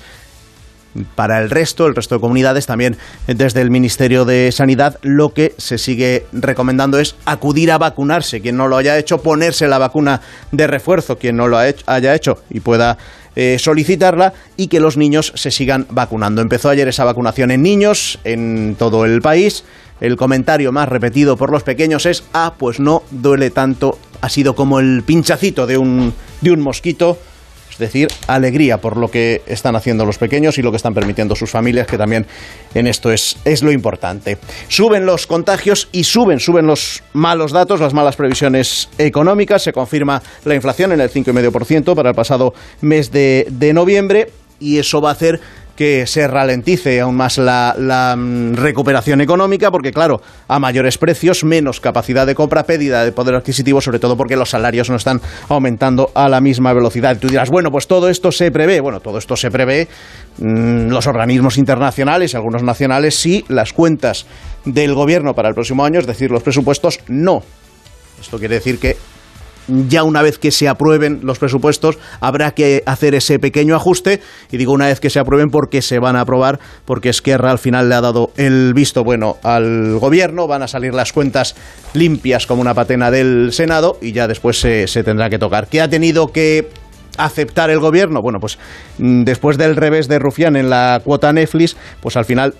Para el resto, el resto de comunidades, también desde el Ministerio de Sanidad, lo que se sigue recomendando es acudir a vacunarse. Quien no lo haya hecho, ponerse la vacuna de refuerzo, quien no lo haya hecho y pueda eh, solicitarla, y que los niños se sigan vacunando. Empezó ayer esa vacunación en niños en todo el país. El comentario más repetido por los pequeños es: ah, pues no duele tanto, ha sido como el pinchacito de un, de un mosquito. Es decir, alegría por lo que están haciendo los pequeños y lo que están permitiendo sus familias, que también en esto es, es lo importante. Suben los contagios y suben, suben los malos datos, las malas previsiones económicas. Se confirma la inflación en el cinco coma cinco por ciento para el pasado mes de, de noviembre, y eso va a hacer que se ralentice aún más la, la mm, recuperación económica, porque claro, a mayores precios, menos capacidad de compra, pérdida de poder adquisitivo, sobre todo porque los salarios no están aumentando a la misma velocidad. Tú dirás, bueno, pues todo esto se prevé. Bueno, todo esto se prevé, mmm, los organismos internacionales y algunos nacionales sí, las cuentas del gobierno para el próximo año, es decir, los presupuestos, no. Esto quiere decir que ya una vez que se aprueben los presupuestos habrá que hacer ese pequeño ajuste, y digo una vez que se aprueben porque se van a aprobar, porque Esquerra al final le ha dado el visto bueno al gobierno. Van a salir las cuentas limpias como una patena del Senado, y ya después se, se tendrá que tocar. ¿Qué ha tenido que aceptar el gobierno? Bueno, pues después del revés de Rufián en la cuota Netflix, pues al final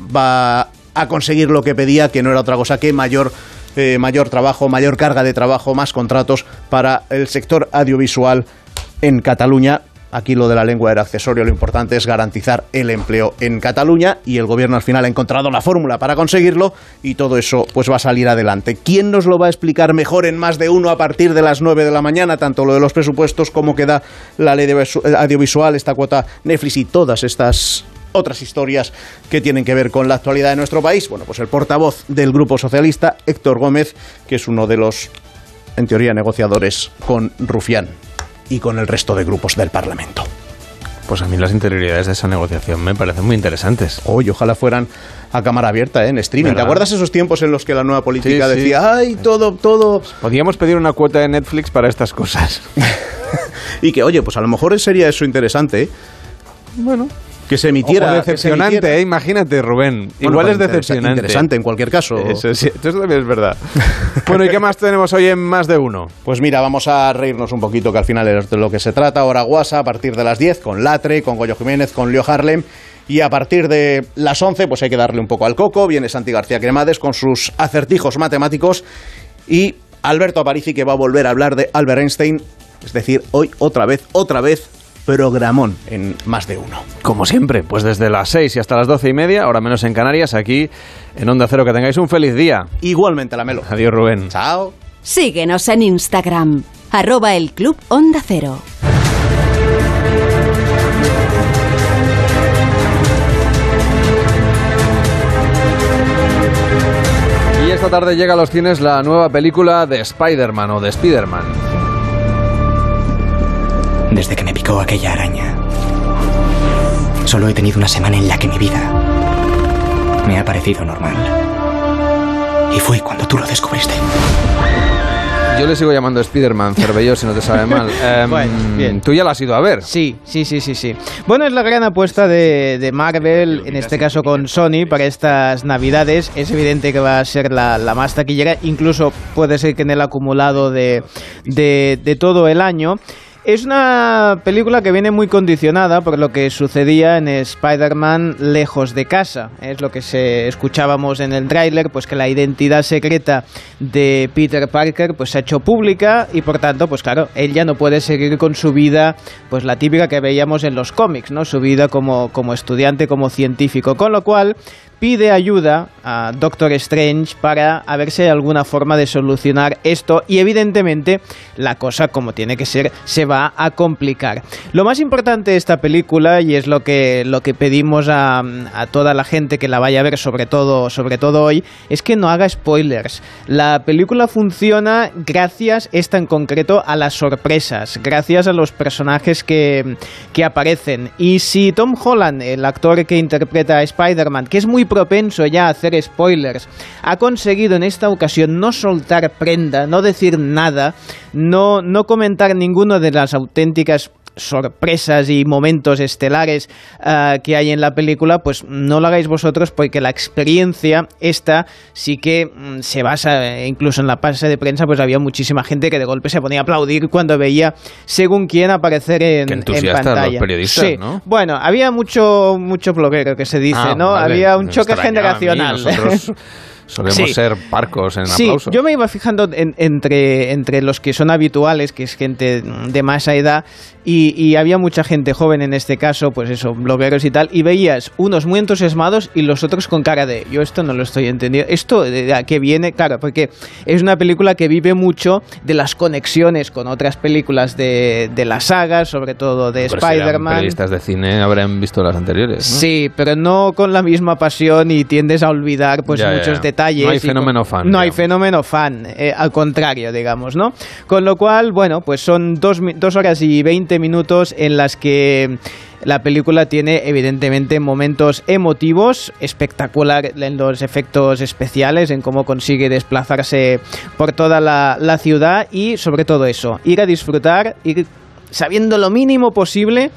va a conseguir lo que pedía, que no era otra cosa que mayor Eh, mayor trabajo, mayor carga de trabajo, más contratos para el sector audiovisual en Cataluña. Aquí lo de la lengua era accesorio, lo importante es garantizar el empleo en Cataluña, y el gobierno al final ha encontrado la fórmula para conseguirlo, y todo eso pues va a salir adelante. ¿Quién nos lo va a explicar mejor en Más de Uno a partir de las nueve de la mañana? Tanto lo de los presupuestos como que da la ley de audiovisual, esta cuota Netflix y todas estas otras historias que tienen que ver con la actualidad de nuestro país. Bueno, pues el portavoz del Grupo Socialista, Héctor Gómez, que es uno de los, en teoría, negociadores con Rufián y con el resto de grupos del Parlamento. Pues a mí las interioridades de esa negociación me parecen muy interesantes. Oye, ojalá fueran a cámara abierta, ¿eh? En streaming. ¿Verdad? ¿Te acuerdas esos tiempos en los que la nueva política sí, decía, sí. ay, todo, todo... Podríamos pedir una cuota de Netflix para estas cosas. Y que, oye, pues a lo mejor sería eso interesante, ¿eh? Bueno... Que se emitiera. Ojo, decepcionante, emitiera. ¿eh? Imagínate, Rubén. Bueno, igual es decepcionante. Interesante en cualquier caso. Eso, sí, eso también es verdad. Bueno, ¿y qué más tenemos hoy en Más de Uno? Pues mira, vamos a reírnos un poquito, que al final es de lo que se trata. Hora guasa a partir de las diez con Latre, con Goyo Jiménez, con Leo Harlem. Y a partir de las once, pues hay que darle un poco al coco. Viene Santi García Cremades con sus acertijos matemáticos. Y Alberto Aparici, que va a volver a hablar de Albert Einstein. Es decir, hoy otra vez, otra vez... programón en Más de Uno. Como siempre, pues desde las seis y hasta las doce y media, ahora menos en Canarias, aquí en Onda Cero. Que tengáis un feliz día. Igualmente, Lamelo. Adiós, Rubén. Chao. Síguenos en Instagram, arroba el Club Onda Cero. Y esta tarde llega a los cines la nueva película de Spider-Man o de Spider-Man. Desde que me picó aquella araña, solo he tenido una semana en la que mi vida me ha parecido normal. Y fue cuando tú lo descubriste. Yo le sigo llamando Spider-Man, Cervelló, si no te sabe mal. Eh, Bueno, bien. ¿Tú ya la has ido a ver? Sí, sí, sí, sí, sí. Bueno, es la gran apuesta de, de Marvel, en este caso con Sony, para estas Navidades. Es evidente que va a ser la, la más taquillera, incluso puede ser que en el acumulado de, de, de todo el año. Es una película que viene muy condicionada por lo que sucedía en Spider-Man Lejos de Casa. Es lo que se escuchábamos en el tráiler, pues que la identidad secreta de Peter Parker pues se ha hecho pública y por tanto, pues claro, él ya no puede seguir con su vida, pues la típica que veíamos en los cómics, ¿no? Su vida como, como estudiante, como científico, con lo cual pide ayuda a Doctor Strange para a ver si hay alguna forma de solucionar esto y evidentemente la cosa, como tiene que ser, se va a complicar. Lo más importante de esta película, y es lo que, lo que pedimos a, a toda la gente que la vaya a ver, sobre todo, sobre todo hoy, es que no haga spoilers. La película funciona gracias, esta en concreto, a las sorpresas, gracias a los personajes que, que aparecen. Y si Tom Holland, el actor que interpreta a Spider-Man, que es muy propenso ya a hacer spoilers, ha conseguido en esta ocasión no soltar prenda, no decir nada, no, no comentar ninguno de las auténticas sorpresas y momentos estelares uh, que hay en la película, pues no lo hagáis vosotros, porque la experiencia esta sí que mm, se basa, incluso en la pase de prensa, pues había muchísima gente que de golpe se ponía a aplaudir cuando veía según quién aparecer en, en pantalla. Los periodistas, sí. ¿no? Bueno, había mucho mucho bloguero que se dice, Ah, ¿no? vale. Había un choque Extrañaba a mí, generacional. nosotros solemos Sí. ser parcos en Sí, aplausos. yo me iba fijando en- entre, entre los que son habituales, que es gente de más edad, y, y había mucha gente joven en este caso, pues eso, blogueros y tal, y veías unos muy entusiasmados y los otros con cara de, yo esto no lo estoy entendiendo, esto de a qué viene, claro, porque es una película que vive mucho de las conexiones con otras películas de, de la saga, sobre todo de Pero si eran Spider-Man. periodistas de cine habrán visto las anteriores, ¿no? Sí, pero no con la misma pasión y tiendes a olvidar pues Ya, ya, muchos ya. detalles. No hay y con- fenómeno fan, No hay digamos. fenómeno fan, eh, al contrario, digamos, ¿no? Con lo cual, bueno, pues son dos, mi- dos horas y veinte minutos en las que la película tiene evidentemente momentos emotivos, espectacular en los efectos especiales, en cómo consigue desplazarse por toda la, la ciudad y sobre todo eso, ir a disfrutar, ir sabiendo lo mínimo posible,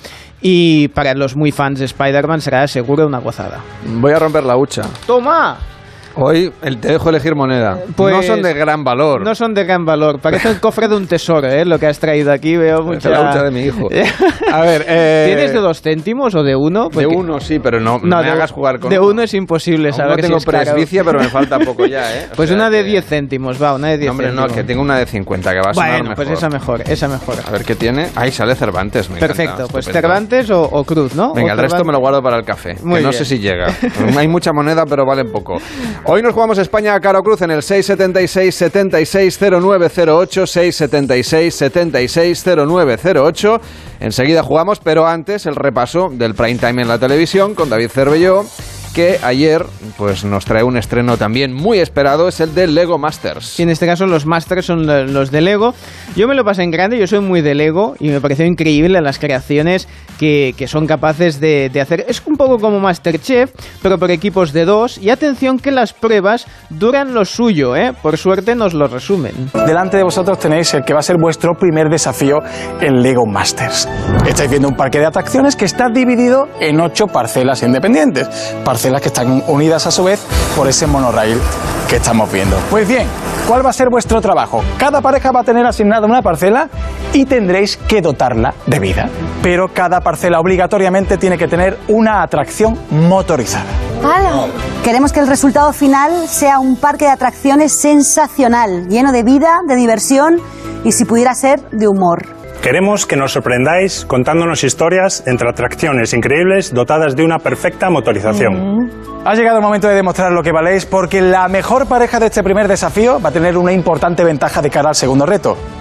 y para los muy fans de Spider-Man será seguro una gozada. Voy a romper la hucha. ¡Toma! Hoy el- te dejo elegir moneda. Pues, no son de gran valor. No son de gran valor. Parece un cofre de un tesoro, ¿eh? Lo que has traído aquí. Veo Parece mucha... la hucha de mi hijo. A ver, eh... ¿Tienes de dos céntimos o de uno? De uno, sí, pero no, no me de, hagas jugar con De uno. uno es imposible Aún saber no tengo si es caro. presbicia, pero me falta poco ya, ¿eh? O Pues sea una de que- diez céntimos, va, una de diez No, hombre, céntimos. no, que tengo una de cincuenta, que va a sonar Bueno, mejor. pues esa mejor, esa mejor. A ver qué tiene. Ahí sale Cervantes, me Perfecto, encanta, pues estupendo. Cervantes o, o Cruz, ¿no? Venga, O el resto Cervantes. me lo guardo para el café, Muy que no bien. sé si llega. Hay mucha moneda, pero valen poco. Hoy nos jugamos España a Caro Cruz en el seis setenta y seis, setenta y seis, cero nueve cero ocho, seis setenta y seis, setenta y seis, cero nueve cero ocho. Enseguida jugamos, pero antes el repaso del prime time en la televisión con David Cervelló, que ayer pues nos trae un estreno también muy esperado, es el de Lego Masters. Y en este caso los Masters son lo- los de Lego. Yo me lo pasé en grande, yo soy muy de Lego y me pareció increíble las creaciones que, que son capaces de, de hacer. Es un poco como Masterchef, pero por equipos de dos. Y atención que las pruebas duran lo suyo, ¿eh? Por suerte nos lo resumen. Delante de vosotros tenéis el que va a ser vuestro primer desafío en Lego Masters. Estáis viendo un parque de atracciones que está dividido en ocho parcelas independientes. Parcelas que están unidas a su vez por ese monorail que estamos viendo. Pues bien, ¿cuál va a ser vuestro trabajo? Cada pareja va a tener asignada una parcela y tendréis que dotarla de vida. Pero cada parcela obligatoriamente tiene que tener una atracción motorizada. ¡Hala! Queremos que el resultado final sea un parque de atracciones sensacional, lleno de vida, de diversión y, si pudiera ser, de humor. Queremos que nos sorprendáis contándonos historias entre atracciones increíbles dotadas de una perfecta motorización. Ha llegado el momento de demostrar lo que valéis, porque la mejor pareja de este primer desafío va a tener una importante ventaja de cara al segundo reto.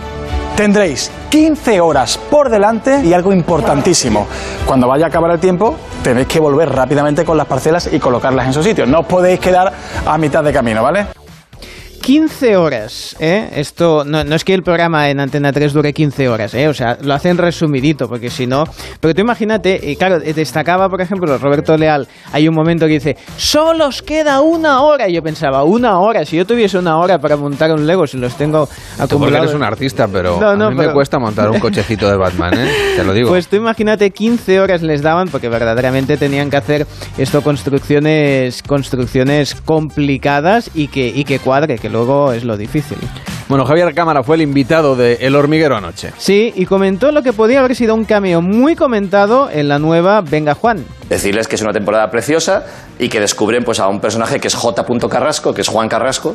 Tendréis quince horas por delante y algo importantísimo. Cuando vaya a acabar el tiempo, tenéis que volver rápidamente con las parcelas y colocarlas en su sitio. No os podéis quedar a mitad de camino, ¿vale? quince horas, ¿eh? Esto no, no es que el programa en Antena tres dure quince horas, ¿eh? O sea, lo hacen resumidito, porque si no... Pero tú imagínate, y claro, destacaba, por ejemplo, Roberto Leal, hay un momento que dice, solo os queda una hora, y yo pensaba, una hora, si yo tuviese una hora para montar un Lego, si los tengo acumulados... Tú porque eres un artista, pero no, no, a mí pero... me cuesta montar un cochecito de Batman, ¿eh? Te lo digo. Pues tú imagínate, quince horas les daban, porque verdaderamente tenían que hacer esto, construcciones, construcciones complicadas y que, y que cuadre, que luego es lo difícil. Bueno, Javier Cámara fue el invitado de El Hormiguero anoche. Sí, y comentó lo que podía haber sido un cameo muy comentado en la nueva Venga Juan. Decirles que es una temporada preciosa y que descubren pues a un personaje que es J. Carrasco, que es Juan Carrasco,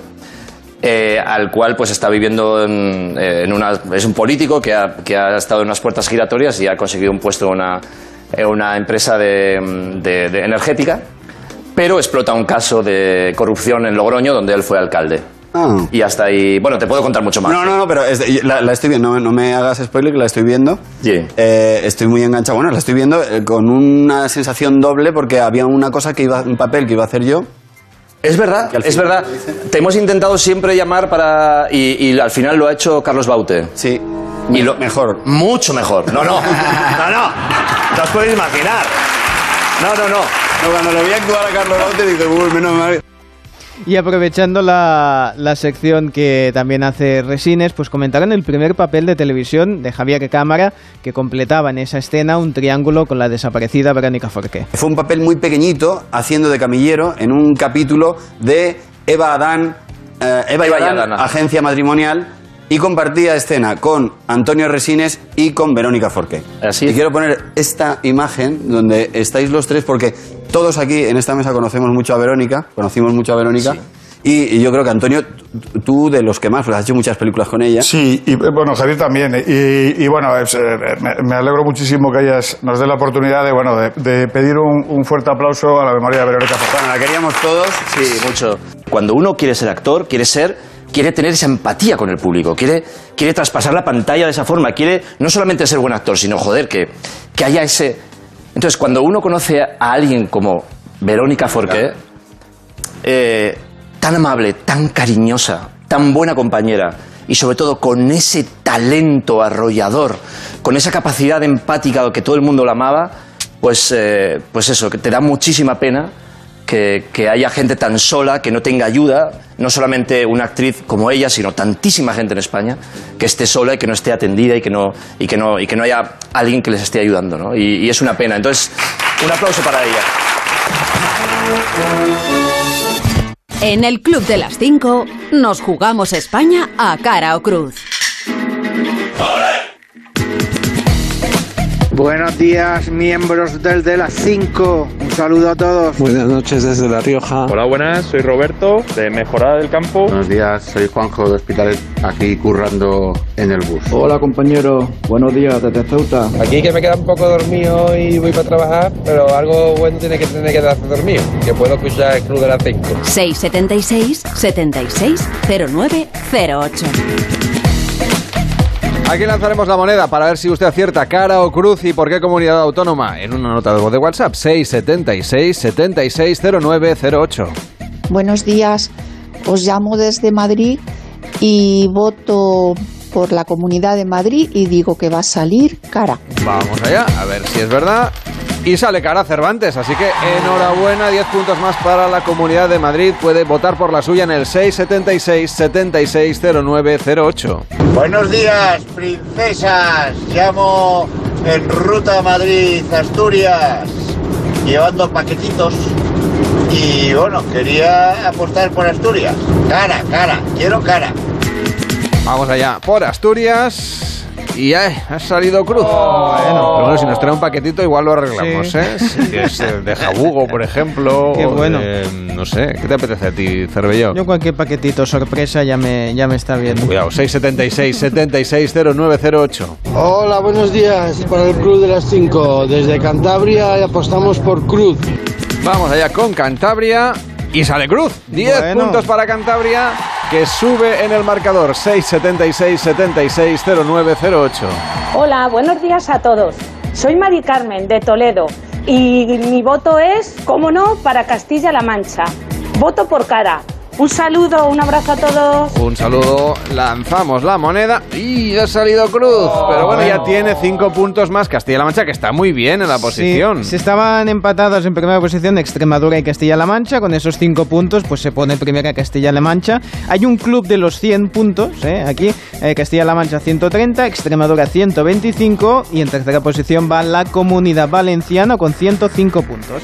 eh, al cual pues está viviendo en, en una... Es un político que ha, que ha estado en unas puertas giratorias y ha conseguido un puesto en una, en una empresa de, de, de energética, pero explota un caso de corrupción en Logroño donde él fue alcalde. Ah. Y hasta ahí... Bueno, te puedo contar mucho más. No, no, no, pero es, la, la estoy viendo. No, no me hagas spoiler, que la estoy viendo. Sí. Eh, estoy muy enganchado. Bueno, la estoy viendo eh, con una sensación doble porque había una cosa que iba... Un papel que iba a hacer yo. Es verdad, es verdad. Te hemos intentado siempre llamar para... Y, y al final lo ha hecho Carlos Baute. Sí. Y lo, mejor. Mucho mejor. No, no. No, no. No os podéis imaginar. No, no, no. No, cuando lo vi actuar a Carlos Baute dije, uy, menos mal... Y aprovechando la, la sección que también hace Resines, pues comentaron el primer papel de televisión de Javier Cámara, que completaba en esa escena un triángulo con la desaparecida Verónica Forqué. Fue un papel muy pequeñito, haciendo de camillero en un capítulo de Eva Adán, eh, Eva, Eva y Adán, Adán, Agencia Matrimonial, y compartía escena con Antonio Resines y con Verónica Forqué. Así. Y quiero poner esta imagen donde estáis los tres, porque todos aquí en esta mesa conocemos mucho a Verónica, conocimos mucho a Verónica, sí. y, y yo creo que Antonio, tú de los que más, pues has hecho muchas películas con ella. Sí, y bueno, Javier también, y, y bueno, es, eh, me, me alegro muchísimo que hayas, nos dé la oportunidad de, bueno, de, de pedir un, un fuerte aplauso a la memoria de Verónica Forqué. Bueno, la queríamos todos. Sí, mucho. Cuando uno quiere ser actor, quiere ser... quiere tener esa empatía con el público, quiere, quiere traspasar la pantalla de esa forma, quiere no solamente ser buen actor, sino, joder, que, que haya ese... Entonces, cuando uno conoce a alguien como Verónica Forqué, eh, tan amable, tan cariñosa, tan buena compañera, y sobre todo con ese talento arrollador, con esa capacidad empática que todo el mundo la amaba, pues, eh, pues eso, que te da muchísima pena Que, que haya gente tan sola, que no tenga ayuda, no solamente una actriz como ella, sino tantísima gente en España, que esté sola y que no esté atendida y que no, y que no, y que no haya alguien que les esté ayudando, ¿no? Y, y es una pena. Entonces, un aplauso para ella. En el Club de las Cinco nos jugamos España a cara o cruz. Buenos días, miembros del de las cinco. Un saludo a todos. Buenas noches desde La Rioja. Hola, buenas. Soy Roberto, de Mejorada del Campo. Buenos días, soy Juanjo de Hospitalet, aquí currando en el bus. Hola, compañero. Buenos días desde Ceuta. Aquí que me queda un poco dormido y voy para trabajar, pero algo bueno tiene que tener que darse dormido, que puedo escuchar el Club de las cinco. seis siete seis, setenta y seis, cero nueve cero ocho. Aquí lanzaremos la moneda para ver si usted acierta cara o cruz y por qué comunidad autónoma en una nota de voz de WhatsApp. Seis siete seis, setenta y seis, cero nueve cero ocho. Buenos días, os llamo desde Madrid y voto por la Comunidad de Madrid y digo que va a salir cara. Vamos allá, a ver si es verdad. Y sale cara Cervantes, así que enhorabuena, diez puntos más para la Comunidad de Madrid. Puede votar por la suya en el seis siete seis, setenta y seis, cero nueve cero ocho. Buenos días, princesas. Llamo en ruta a Madrid, Asturias, llevando paquetitos. Y bueno, quería apostar por Asturias. Cara, cara, quiero cara. Vamos allá, por Asturias. Y ay, ha salido cruz. Oh, bueno, pero bueno, si nos trae un paquetito igual lo arreglamos, sí. ¿eh? Si es de jabugo, por ejemplo. Qué bueno. De, no sé, ¿qué te apetece a ti, Cervelló? Yo cualquier paquetito sorpresa ya me, ya me está bien. Cuidado, seis siete seis, setenta y seis, cero nueve cero ocho. Hola, buenos días para el Club de las cinco. Desde Cantabria apostamos por cruz. Vamos allá con Cantabria. Y sale cruz. diez bueno. puntos para Cantabria. que sube en el marcador seis setenta y seis setenta y seis cero nueve cero ocho. Hola, buenos días a todos. Soy Mari Carmen de Toledo y mi voto es, cómo no, para Castilla-La Mancha. Voto por Cara. Un saludo, un abrazo a todos. Un saludo, lanzamos la moneda y ha salido cruz. Oh, Pero bueno, bueno, ya tiene cinco puntos más Castilla-La Mancha, que está muy bien en la posición. Sí, si estaban empatados en primera posición Extremadura y Castilla-La Mancha, con esos cinco puntos pues se pone primera Castilla-La Mancha. Hay un club de los cien puntos, ¿eh? Aquí eh, Castilla-La Mancha ciento treinta, Extremadura ciento veinticinco y en tercera posición va la Comunidad Valenciana con ciento cinco puntos.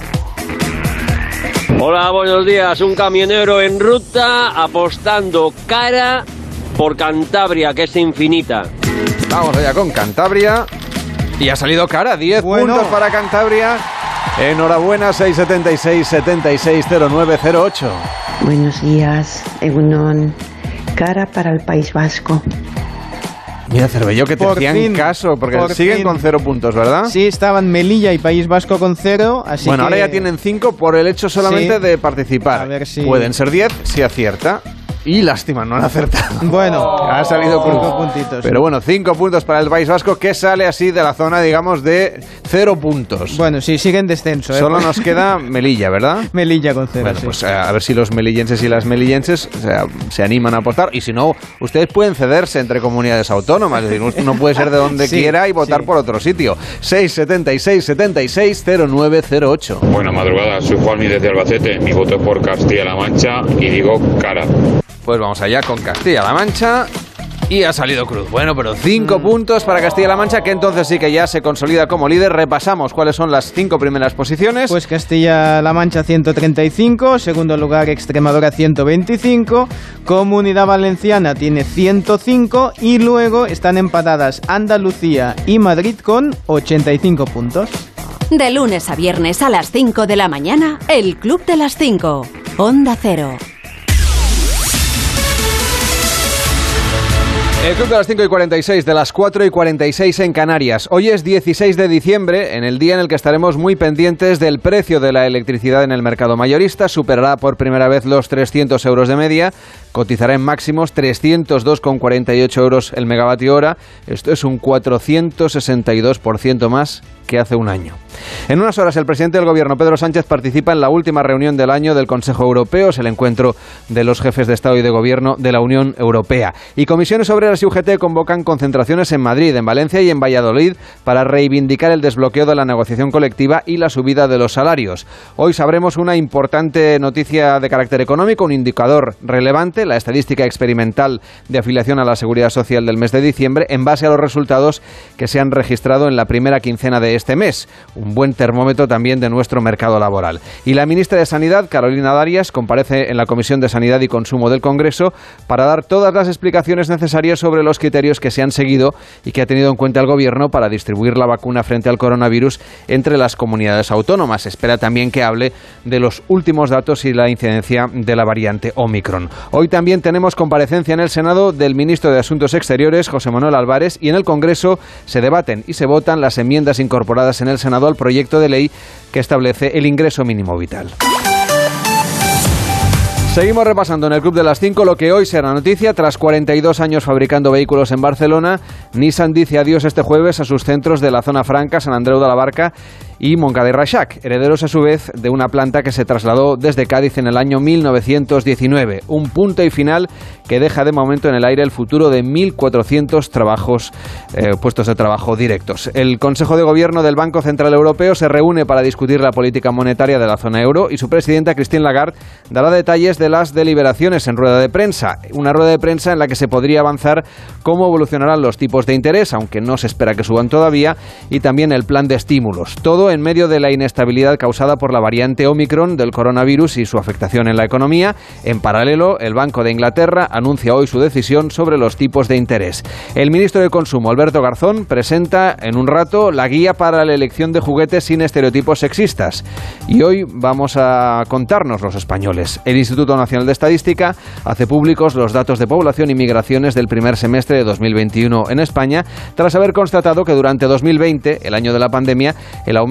Hola, buenos días. Un camionero en ruta apostando cara por Cantabria, que es infinita. Vamos allá con Cantabria. Y ha salido cara, diez bueno. puntos para Cantabria. Enhorabuena, seis setenta y seis setenta y seis cero nueve cero ocho. Buenos días, Egunon. Cara para el País Vasco. Mira, Cervello, que te por hacían fin, caso, porque siguen fin. con cero puntos, ¿verdad? Sí, estaban Melilla y País Vasco con cero, así bueno, que... ahora ya tienen cinco por el hecho solamente sí. de participar. A ver si... Pueden ser diez si acierta. Y lástima, no han acertado. Bueno, ha salido por cinco puntitos. Pero bueno, cinco puntos para el País Vasco, que sale así de la zona, digamos, de cero puntos. Bueno, sí, sigue en descenso. ¿eh? Solo nos queda Melilla, ¿verdad? Melilla con cero, Bueno, sí. pues a ver si los melillenses y las melillenses o sea, se animan a apostar. Y si no, ustedes pueden cederse entre comunidades autónomas. Es decir, uno puede ser de donde sí, quiera y votar sí. por otro sitio. seis setenta y seis setenta y seis cero nueve cero ocho. Buena madrugada, soy Juanmi desde Albacete. Mi voto es por Castilla-La Mancha y digo cara. Pues vamos allá con Castilla-La Mancha y ha salido cruz. Bueno, pero cinco mm. puntos para Castilla-La Mancha, que entonces sí que ya se consolida como líder. Repasamos cuáles son las cinco primeras posiciones. Pues Castilla-La Mancha ciento treinta y cinco, segundo lugar Extremadura ciento veinticinco, Comunidad Valenciana tiene ciento cinco y luego están empatadas Andalucía y Madrid con ochenta y cinco puntos. De lunes a viernes a las cinco de la mañana, el Club de las cinco, Onda Cero. El Club de las cinco y cuarenta y seis, de las cuatro y cuarenta y seis en Canarias. Hoy es dieciséis de diciembre, en el día en el que estaremos muy pendientes del precio de la electricidad en el mercado mayorista. Superará por primera vez los trescientos euros de media, cotizará en máximos trescientos dos coma cuarenta y ocho euros el megavatio hora. Esto es un cuatrocientos sesenta y dos por ciento más que hace un año. En unas horas el presidente del Gobierno, Pedro Sánchez, participa en la última reunión del año del Consejo Europeo. Es el encuentro de los jefes de Estado y de Gobierno de la Unión Europea. Y comisiones obreras y U G T convocan concentraciones en Madrid, en Valencia y en Valladolid para reivindicar el desbloqueo de la negociación colectiva y la subida de los salarios. Hoy sabremos una importante noticia de carácter económico, un indicador relevante, la estadística experimental de afiliación a la Seguridad Social del mes de diciembre, en base a los resultados que se han registrado en la primera quincena de este mes. Un buen termómetro también de nuestro mercado laboral. Y la ministra de Sanidad, Carolina Darias, comparece en la Comisión de Sanidad y Consumo del Congreso para dar todas las explicaciones necesarias sobre los criterios que se han seguido y que ha tenido en cuenta el Gobierno para distribuir la vacuna frente al coronavirus entre las comunidades autónomas. Espera también que hable de los últimos datos y la incidencia de la variante Omicron. Hoy también tenemos comparecencia en el Senado del ministro de Asuntos Exteriores, José Manuel Álvarez, y en el Congreso se debaten y se votan las enmiendas incorporadas en el Senado al proyecto de ley que establece el ingreso mínimo vital. Seguimos repasando en el Club de las cinco lo que hoy será noticia. Tras cuarenta y dos años fabricando vehículos en Barcelona, Nissan dice adiós este jueves a sus centros de la Zona Franca, Sant Andreu de la Barca y Montcada y Reixac, herederos a su vez de una planta que se trasladó desde Cádiz en el año mil novecientos diecinueve. Un punto y final que deja de momento en el aire el futuro de mil cuatrocientos trabajos, eh, puestos de trabajo directos. El Consejo de Gobierno del Banco Central Europeo se reúne para discutir la política monetaria de la zona euro y su presidenta, Christine Lagarde, dará detalles de las deliberaciones en rueda de prensa. Una rueda de prensa en la que se podría avanzar cómo evolucionarán los tipos de interés, aunque no se espera que suban todavía, y también el plan de estímulos. Todo en medio de la inestabilidad causada por la variante Omicron del coronavirus y su afectación en la economía. En paralelo, el Banco de Inglaterra anuncia hoy su decisión sobre los tipos de interés. El ministro de Consumo, Alberto Garzón, presenta en un rato la guía para la elección de juguetes sin estereotipos sexistas. Y hoy vamos a contarnos los españoles. El Instituto Nacional de Estadística hace públicos los datos de población y migraciones del primer semestre de dos mil veintiuno en España, tras haber constatado que durante dos mil veinte, el año de la pandemia, el aumento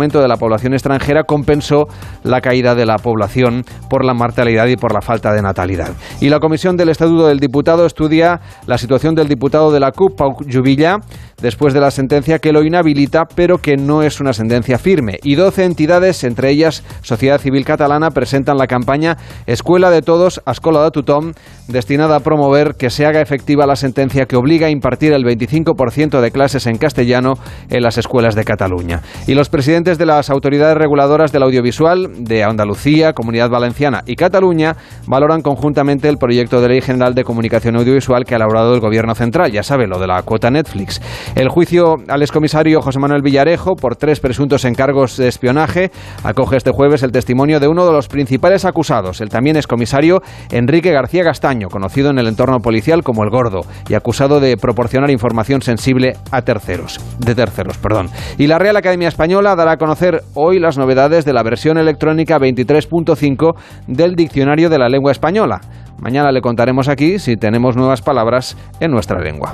aumento de la población extranjera compensó la caída de la población por la mortalidad y por la falta de natalidad. Y la Comisión del Estatuto del Diputado estudia la situación del diputado de la C U P, Pau Juvillà, después de la sentencia que lo inhabilita, pero que no es una sentencia firme. Y doce entidades, entre ellas Sociedad Civil Catalana, presentan la campaña Escuela de Todos, Escola de Tothom, destinada a promover que se haga efectiva la sentencia que obliga a impartir el veinticinco por ciento de clases en castellano en las escuelas de Cataluña. Y los presidentes de las autoridades reguladoras del audiovisual de Andalucía, Comunidad Valenciana y Cataluña valoran conjuntamente el proyecto de Ley General de Comunicación Audiovisual que ha elaborado el Gobierno Central, ya sabe, lo de la cuota Netflix. El juicio al excomisario José Manuel Villarejo por tres presuntos encargos de espionaje acoge este jueves el testimonio de uno de los principales acusados, el también excomisario Enrique García Castaño, conocido en el entorno policial como El Gordo, y acusado de proporcionar información sensible a terceros, de terceros, perdón. Y la Real Academia Española dará a conocer hoy las novedades de la versión electrónica veintitrés punto cinco del Diccionario de la Lengua Española. Mañana le contaremos aquí si tenemos nuevas palabras en nuestra lengua.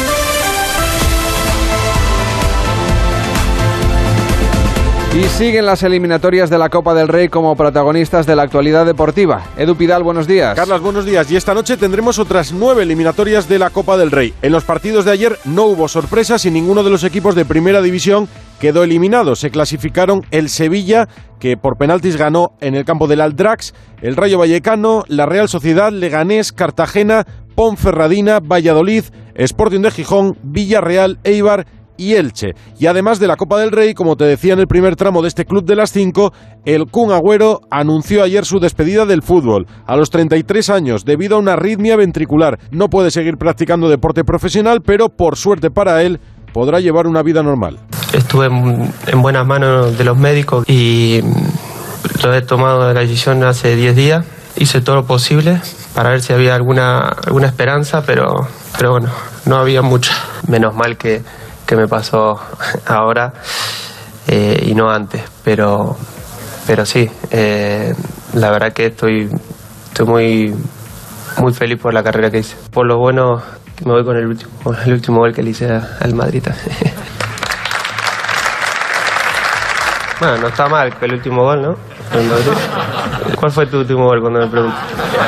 Y siguen las eliminatorias de la Copa del Rey como protagonistas de la actualidad deportiva. Edu Pidal, buenos días. Carlas, buenos días. Y esta noche tendremos otras nueve eliminatorias de la Copa del Rey. En los partidos de ayer no hubo sorpresas y ninguno de los equipos de primera división quedó eliminado. Se clasificaron el Sevilla, que por penaltis ganó en el campo del Aldrax, el Rayo Vallecano, la Real Sociedad, Leganés, Cartagena, Ponferradina, Valladolid, Sporting de Gijón, Villarreal, Eibar y Elche. Y además de la Copa del Rey, como te decía en el primer tramo de este Club de las cinco, el Kun Agüero anunció ayer su despedida del fútbol. A los treinta y tres años, debido a una arritmia ventricular, no puede seguir practicando deporte profesional, pero por suerte para él, podrá llevar una vida normal. Estuve en, en buenas manos de los médicos y lo he tomado la decisión hace diez días. Hice todo lo posible para ver si había alguna, alguna esperanza, pero, pero bueno, no había mucha. Menos mal que que me pasó ahora eh, y no antes, pero pero sí, eh, la verdad que estoy estoy muy muy feliz por la carrera que hice. Por lo bueno, me voy con el último, con el último gol que le hice al Madrid. Bueno, no está mal el último gol, ¿no? ¿Cuál fue tu último gol cuando me preguntas?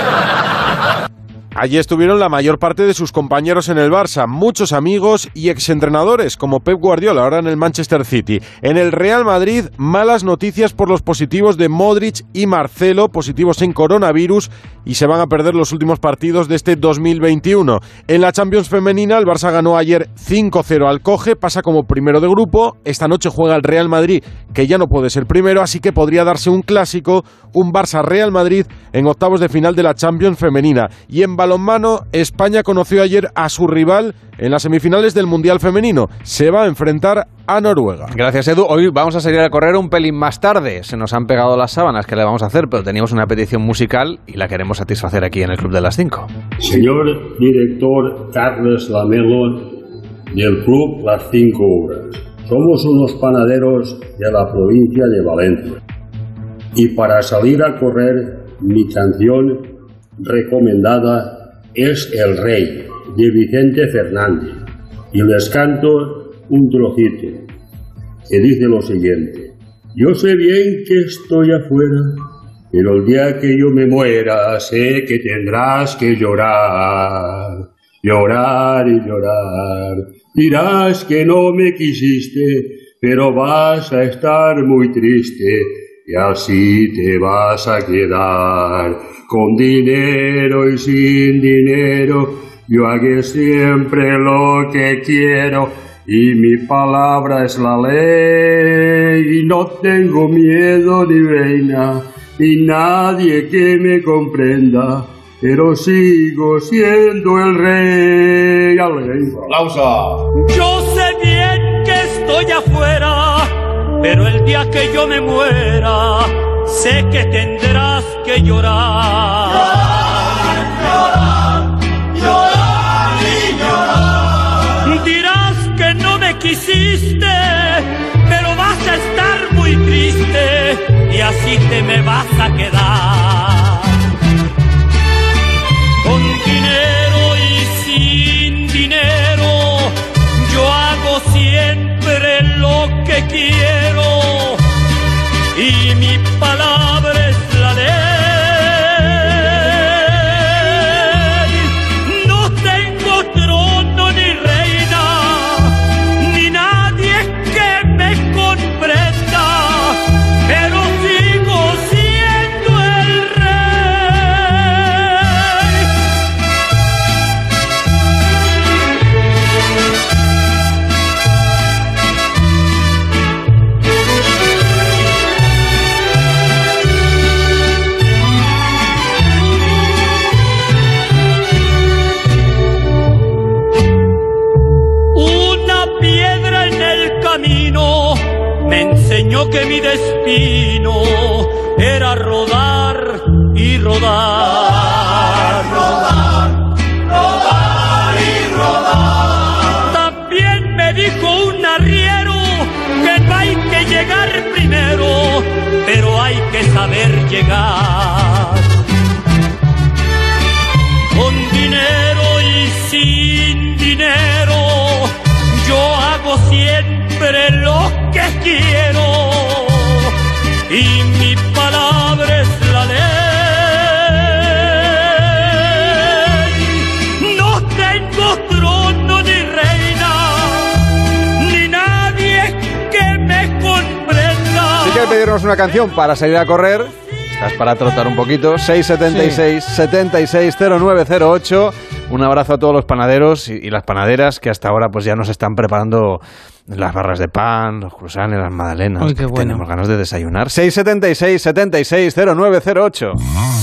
Allí estuvieron la mayor parte de sus compañeros en el Barça, muchos amigos y exentrenadores, como Pep Guardiola, ahora en el Manchester City. En el Real Madrid, malas noticias por los positivos de Modric y Marcelo, positivos en coronavirus, y se van a perder los últimos partidos de este dos mil veintiuno. En la Champions femenina, el Barça ganó ayer cinco cero al Coge, pasa como primero de grupo. Esta noche juega el Real Madrid, que ya no puede ser primero, así que podría darse un clásico, un Barça-Real Madrid en octavos de final de la Champions femenina. Y en balonmano, España conoció ayer a su rival en las semifinales del Mundial Femenino. Se va a enfrentar a Noruega. Gracias, Edu. Hoy vamos a salir a correr un pelín más tarde. Se nos han pegado las sábanas, ¿qué le vamos a hacer? Pero teníamos una petición musical y la queremos satisfacer aquí en el Club de las cinco. Señor director Carles Lamelo del Club Las Cinco Horas. Somos unos panaderos de la provincia de Valencia. Y para salir a correr, mi canción recomendada es El Rey, de Vicente Fernández, y les canto un trocito que dice lo siguiente: yo sé bien que estoy afuera, pero el día que yo me muera sé que tendrás que llorar, llorar y llorar. Dirás que no me quisiste, pero vas a estar muy triste, y así te vas a quedar. Con dinero y sin dinero, yo hago siempre lo que quiero, y mi palabra es la ley, y no tengo miedo ni reina, ni nadie que me comprenda, pero sigo siendo el rey. ¡Aplausos! Yo sé bien que estoy afuera, pero el día que yo me muera, sé que tendrás que llorar. Llorar, llorar, llorar y llorar. Dirás que no me quisiste, pero vas a estar muy triste, y así te me vas a quedar. Con dinero y sin dinero, yo hago siempre lo que quiero, enseñó que mi destino era rodar y rodar, rodar, rodar y rodar. También me dijo un arriero que no hay que llegar primero, pero hay que saber llegar. Con dinero y sin dinero, yo hago siempre lo que quiero, y mi palabra es la ley. No tengo trono ni reina, ni nadie que me comprenda. Si quieres pedirnos una canción para salir a correr, estás para trotar un poquito, seis siete seis, siete seis cero nueve cero ocho. Un abrazo a todos los panaderos y, y las panaderas que hasta ahora pues ya nos están preparando las barras de pan, los croissants, las magdalenas. Uy, qué bueno. Tenemos ganas de desayunar. seis siete seis, siete seis cero nueve cero ocho.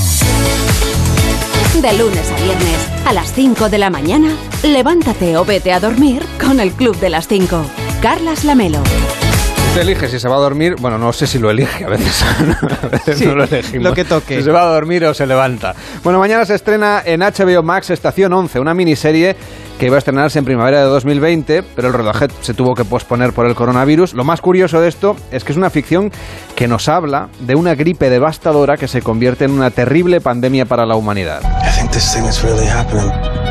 De lunes a viernes, a las cinco de la mañana, levántate o vete a dormir con el Club de las cinco. Carlas Lamelo. Usted elige si se va a dormir, bueno, no sé si lo elige, a veces, a veces Sí, no lo elegimos. lo que toque. Si se va a dormir o se levanta. Bueno, mañana se estrena en H B O Max Estación once, una miniserie que iba a estrenarse en primavera de dos mil veinte, pero el rodaje se tuvo que posponer por el coronavirus. Lo más curioso de esto es que es una ficción que nos habla de una gripe devastadora que se convierte en una terrible pandemia para la humanidad. I think this thing is really happening.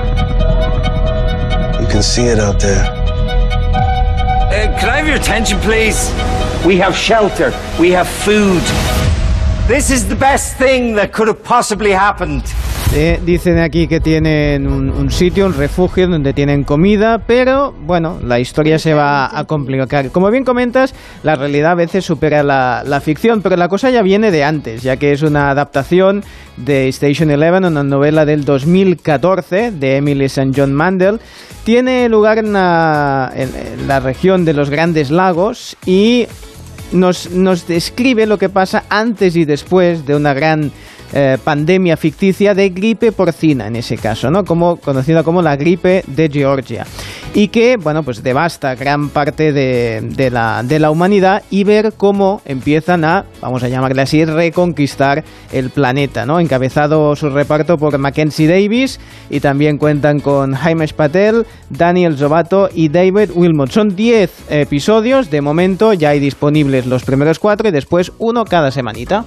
You can see it out there. Uh, can I have your attention, please? We have shelter. We have food. This is the best thing that could have possibly happened. Eh, dicen aquí que tienen un, un sitio, un refugio donde tienen comida, pero bueno, la historia se va a complicar. Como bien comentas, la realidad a veces supera la, la ficción, pero la cosa ya viene de antes, ya que es una adaptación de Station Eleven, una novela del dos mil catorce de Emily Saint John Mandel. Tiene lugar en la, en, en la región de los Grandes Lagos y nos, nos describe lo que pasa antes y después de una gran Eh, pandemia ficticia de gripe porcina, en ese caso, ¿no? Como, conocida como la gripe de Georgia, y que, bueno, pues devasta gran parte de, de, la, de la humanidad, y ver cómo empiezan a, vamos a llamarle así, reconquistar el planeta, ¿no? Encabezado su reparto por Mackenzie Davis, y también cuentan con Himesh Patel, Daniel Zobato y David Wilmot. Son diez episodios, de momento ya hay disponibles los primeros cuatro y después uno cada semanita.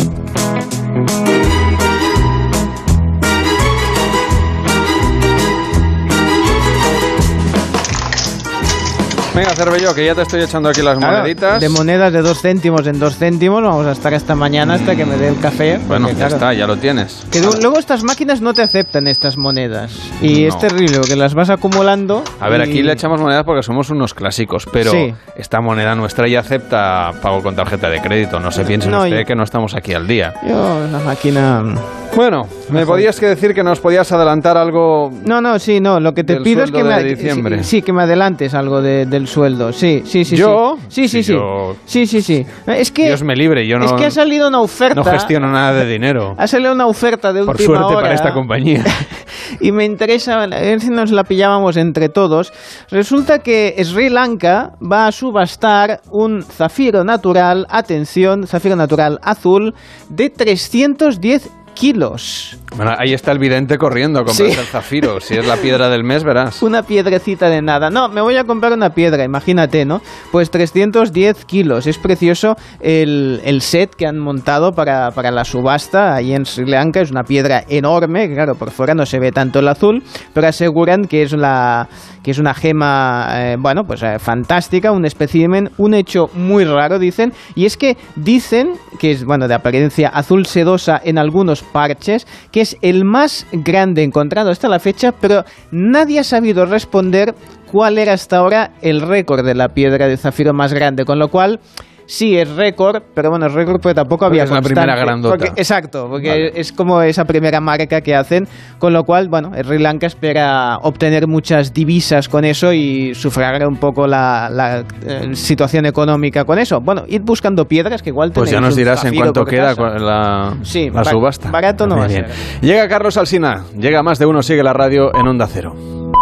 Venga, Cervello, que ya te estoy echando aquí las Claro, moneditas. de monedas de dos céntimos en dos céntimos, vamos a estar hasta mañana hasta que me dé el café. Bueno, porque, ya claro, está, ya lo tienes. que luego estas máquinas no te aceptan estas monedas. Y No. es terrible, que las vas acumulando. A ver, y- aquí le echamos monedas porque somos unos clásicos, pero Sí. esta moneda nuestra ya acepta pago con tarjeta de crédito. No se piense No, usted y- que no estamos aquí al día. Yo, la máquina... Bueno, me podías que decir que nos podías adelantar algo. No, no, sí, no, lo que te del pido es que sueldo me, de diciembre. sí, sí, que me adelantes algo de- del sueldo, sí, sí, sí. ¿Yo? Sí, sí, Sí, sí. yo- Sí, sí, sí. Es que, Dios me libre, yo no, es que ha salido una oferta. no gestiono nada de dinero. Ha salido una oferta de Por última suerte hora. para esta compañía. Y me interesa, a ver si nos la pillábamos entre todos. Resulta que Sri Lanka va a subastar un zafiro natural, atención, zafiro natural azul, de trescientos diez kilos. Bueno, ahí está el vidente corriendo a comprarse Sí. el zafiro. Si es la piedra del mes, verás. Una piedrecita de nada. No, me voy a comprar una piedra, imagínate, ¿no? Pues trescientos diez kilos. Es precioso el, el set que han montado para, para la subasta ahí en Sri Lanka. Es una piedra enorme, que claro, por fuera no se ve tanto el azul, pero aseguran que es, la, que es una gema, eh, bueno, pues eh, fantástica, un espécimen, un hecho muy raro, dicen. Y es que dicen que es, bueno, de apariencia azul sedosa en algunos parches, que es el más grande encontrado hasta la fecha, pero nadie ha sabido responder cuál era hasta ahora el récord de la piedra de zafiro más grande, con lo cual sí es récord, pero bueno, es récord porque tampoco Porque había es la constancia. primera grandota. Porque- exacto, porque Vale. es como esa primera marca que hacen, con lo cual, bueno, Sri Lanka espera obtener muchas divisas con eso y sufragar un poco la, la, eh, situación económica con eso. Bueno, id buscando piedras que igual Pues ya tenéis nos un dirás en zafiro cuánto por queda casa. cu- la, Sí, la ba- subasta. barato no Muy va a bien. ser. Llega Carlos Alsina, llega Más de Uno, sigue la radio en Onda Cero.